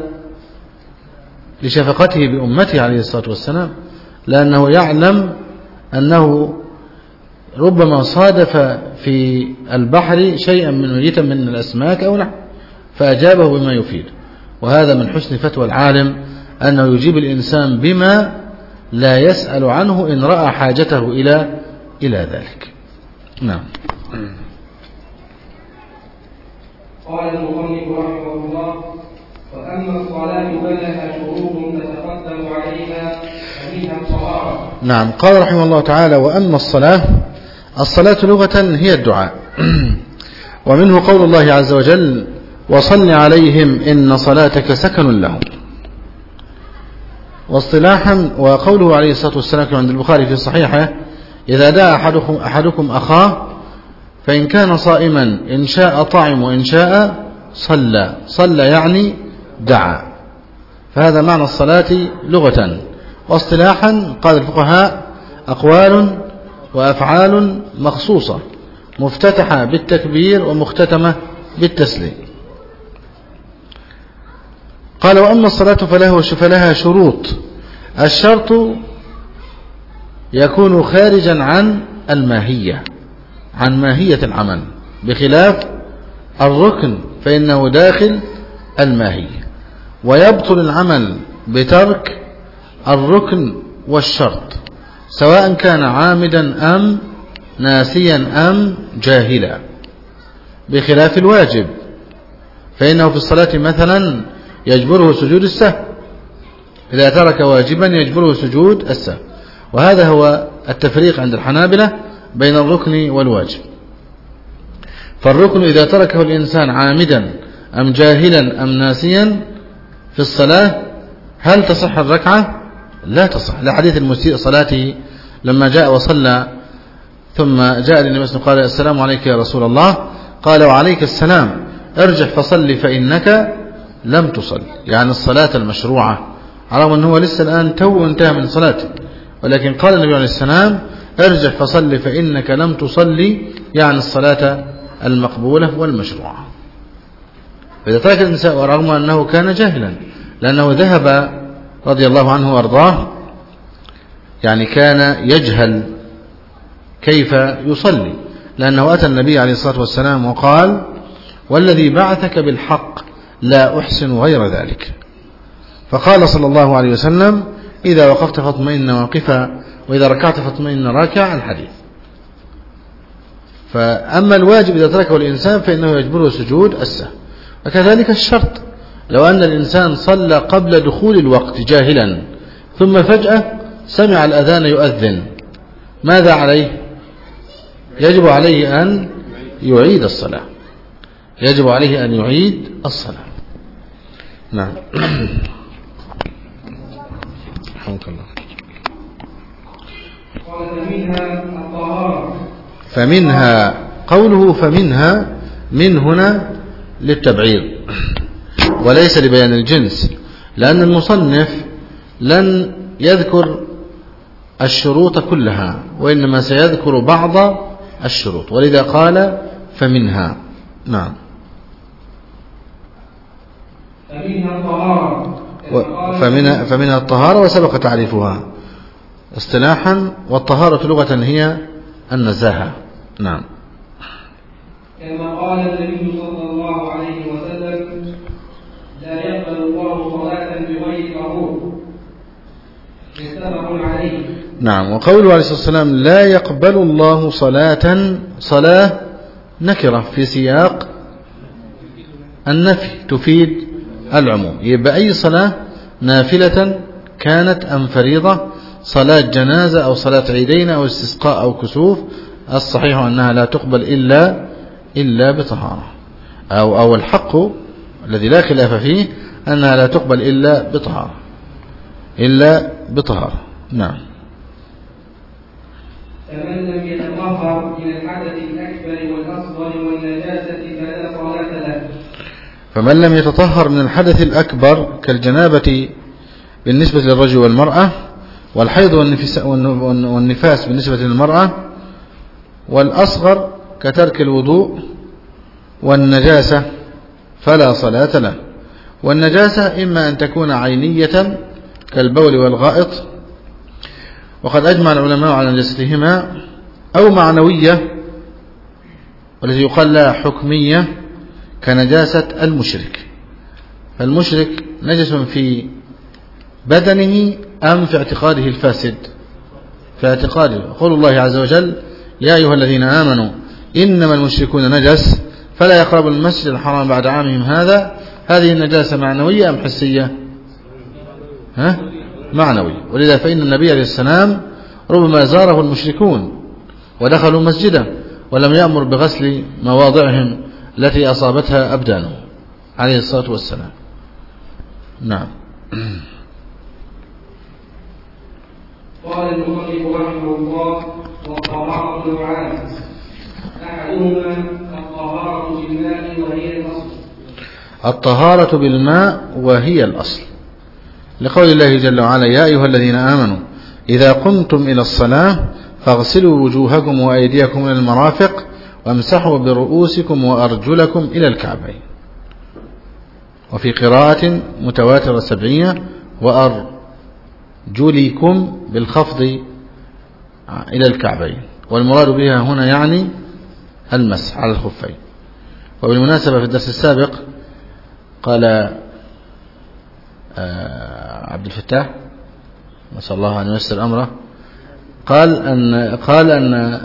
لشفقته بأمته عليه الصلاة والسلام، لأنه يعلم أنه ربما صادف في البحر شيئا من ميتا من الأسماك أو نحو، فأجابه بما يفيد. وهذا من حسن فتوى العالم أنه يجيب الإنسان بما لا يسأل عنه إن رأى حاجته إلى ذلك. نعم. قال المصنف رحمه الله: وأما الصلاة فلها شروط تتقدم عليها فمنها الطهارة. نعم. قال رحمه الله تعالى: وأما الصلاة لغة هي الدعاء ومنه قول الله عز وجل: وصل عليهم إن صلاتك سكن لهم. واصطلاحا وقوله عليه الصلاة والسلام عند البخاري في صحيحه: إذا دعا أحدكم أخاه فإن كان صائما إن شاء طعم وإن شاء صلى يعني دعا. فهذا معنى الصلاة لغة. واصطلاحا قال الفقهاء: أقوال وأفعال مخصوصة مفتتحة بالتكبير ومختتمة بالتسليم. قال: وأما الصلاة فلها شروط. الشرط يكون خارجا عن الماهية، عن ماهية العمل، بخلاف الركن فإنه داخل الماهية. ويبطل العمل بترك الركن والشرط، سواء كان عامدا أم ناسيا أم جاهلا، بخلاف الواجب فإنه في الصلاة مثلا يجبره سجود السهو، إذا ترك واجبا يجبره سجود السهو. وهذا هو التفريق عند الحنابلة بين الركن والواجب. فالركن إذا تركه الإنسان عامدا أم جاهلا أم ناسيا في الصلاة هل تصح الركعة؟ لا تصح، لحديث المسيء صلاته لما جاء وصلى ثم جاء للنبي صلى الله عليه وسلم قال: السلام عليك يا رسول الله. قال: وعليك السلام، ارجع فصل فإنك لم تصل، يعني الصلاة المشروعة، على أنه لسه الآن انتهى من صلاته، ولكن قال النبي عليه السلام: ارجع فصل فإنك لم تصلي، يعني الصلاة المقبولة والمشروعة. فإذا ترك الإنسان ورغم أنه كان جاهلا، لأنه ذهب رضي الله عنه وارضاه، يعني كان يجهل كيف يصلي، لأنه أتى النبي عليه الصلاة والسلام وقال: والذي بعثك بالحق لا أحسن غير ذلك. فقال صلى الله عليه وسلم: إذا وقفت فاطمئن واقفا، وإذا ركعت فاطمئن راكع، الحديث. فأما الواجب إذا تركه الإنسان فإنه يجبره سجود السهو. وكذلك الشرط، لو أن الإنسان صلى قبل دخول الوقت جاهلا ثم فجأة سمع الأذان يؤذن، ماذا عليه؟ يجب عليه أن يعيد الصلاة، يجب عليه أن يعيد الصلاة. نعم. رحمك الله. قال: فمنها الطهارة. فمنها، قوله فمنها من هنا للتبعيض وليس لبيان الجنس، لأن المصنف لن يذكر الشروط كلها وإنما سيذكر بعض الشروط، ولذا قال فمنها. نعم. فمنها الطهارة. فمنها الطهارة وسبق تعريفها اصطلاحا، والطهارة لغة هي النزاهة. نعم. كما قال النبي صلى الله عليه وسلم: لا يقبل الله صلاة بغير طهور. متفق عليه. نعم. وقوله عليه الصلاة والسلام: لا يقبل الله صلاة نكرة في سياق النفي تفيد العموم، يبقى أي صلاة نافلة كانت أم فريضة، صلاة جنازة أو صلاة عيدين أو استسقاء أو كسوف، الصحيح أنها لا تقبل إلا بطهارة، أو الحق الذي لا خلاف فيه أنها لا تقبل إلا بطهارة. نعم. فمن لم يتطهر من الحدث الأكبر والأصغر والنجاسة فلا صلاة له. فمن لم يتطهر من الحدث الأكبر كالجنابة بالنسبة للرجل والمرأة، والحيض والنفاس بالنسبة للمرأة، والأصغر كترك الوضوء، والنجاسة فلا صلاة له. والنجاسة إما أن تكون عينية كالبول والغائط، وقد أجمع العلماء على نجاستهما، أو معنوية والتي يقال لها حكمية كنجاسة المشرك. فالمشرك نجس في بدنه أم في اعتقاده الفاسد؟ في اعتقاده. قول الله عز وجل يا أيها الذين آمنوا إنما المشركون نجس فلا يقربوا المسجد الحرام بعد عامهم هذا. هذه النجاسة معنوية أم حسية؟ معنوية. ولذا فإن النبي عليه السلام ربما زاره المشركون ودخلوا مسجده ولم يأمر بغسل مواضعهم التي أصابتها أبدانه عليه الصلاة والسلام. نعم. قال المؤلف رحمه الله والطهارة نوعان أحدهما الطهارة بالماء وهي الأصل. الطهارة بالماء وهي الأصل لقول الله جل وعلا يا أيها الذين آمنوا إذا قمتم إلى الصلاة فاغسلوا وجوهكم وأيديكم إلى المرافق وامسحوا برؤوسكم وأرجلكم إلى الكعبين. وفي قراءة متواترة سبعية وأرجلكم بالخفض إلى الكعبين. والمراد بها هنا يعني المسح على الخفين. وبالمناسبة في الدرس السابق قال عبد الفتاح نسأل الله أن ييسر أمره قال أن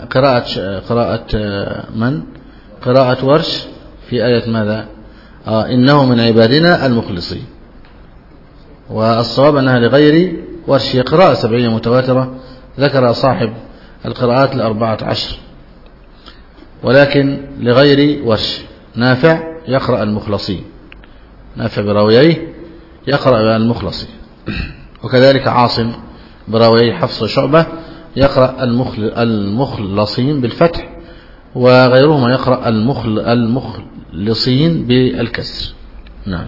قراءة ورش في آية ماذا إنه من عبادنا المخلصين. والصواب أنها لغير ورش. قراءة سبعية متواترة ذكر صاحب القراءات 14 ولكن لغير ورش. نافع يقرأ المخلصين، نافع براويه يقرأ المخلصين. وكذلك عاصم براويه حفص شعبة يقرأ المخلصين بالفتح وغيرهما يقرأ المخلصين بالكسر. نعم.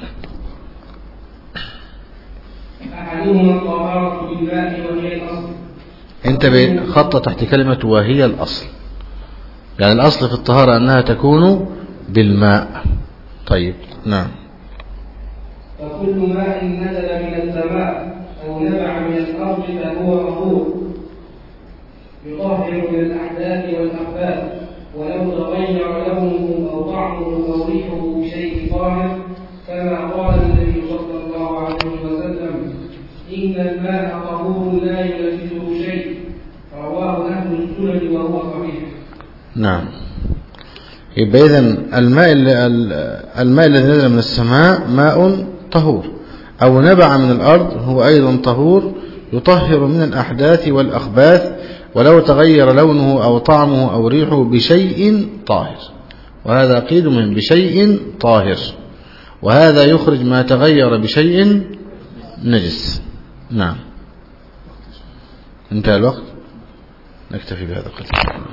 أحدهما الطهارة بالماء وهي الأصل. انتبه خط تحت كلمة وهي الأصل، يعني الأصل في الطهارة أنها تكون بالماء. طيب. نعم. فكل ماء نزل من السماء أو نبع من الأرض فهو طهور يطهر من الأحداث والأخباث ولو تغير لونه أو طعمه أو ريحه بشيء طاهر كما قال النبي صلى الله عليه وسلم إن الماء طهور لا ينجسه شيء. رواه أهل السنن وهو صحيح. نعم. يبقى إذن الماء الذي نزل من السماء ماء طهور أو نبع من الأرض هو أيضا طهور يطهر من الأحداث والأخباث ولو تغير لونه أو طعمه أو ريحه بشيء طاهر. وهذا قيد من بشيء طاهر، وهذا يخرج ما تغير بشيء نجس. نعم. انتهى الوقت، نكتفي بهذا القدر.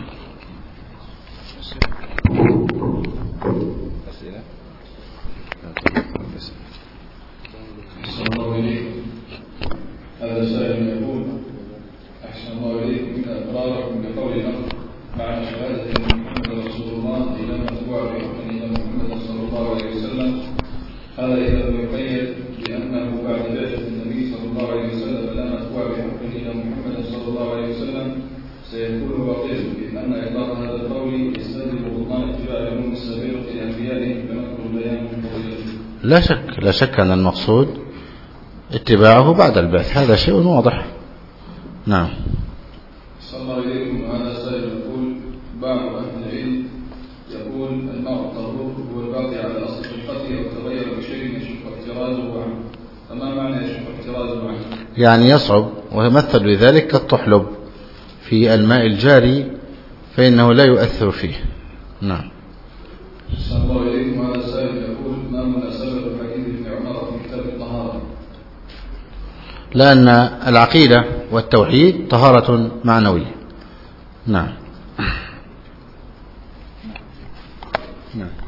هذا سائل يقول أحسن الله إليكم إن إقراركم بقول الأمر مع شهادة أن محمد رسول الله إلى متبوع بحكم إلى محمد صلى الله عليه وسلم. هذا إذا لم يقيد بأنه بعد بعثة النبي صلى الله عليه وسلم لا متبوع بحكم إلى محمد صلى الله عليه وسلم سيكون باطلا، بأن إطلاق هذا القول يستدل ببطلان اتباع العلوم السابقة لأنبيائهم فنذكر بيان فضيلته. لا شك أن المقصود اتباعه بعد البعث، هذا شيء واضح. نعم. صلى الله عليكم. هذا سائل يقول بعض أهل العلم يقول الماء الطهور هو الباقي على أصل خلقته أو تغير بشيء يشق احترازه عنه. فما معنى يشق احترازه عنه؟ يعني يصعب، ويمثل بذلك كالطحلب في الماء الجاري فإنه لا يؤثر فيه. نعم. صلى الله عليكم. هذا سائل يقول ما مناسبة الحديث ابن عمر في كتاب الطهارة؟ لأن العقيدة والتوحيد طهارة معنوية. نعم.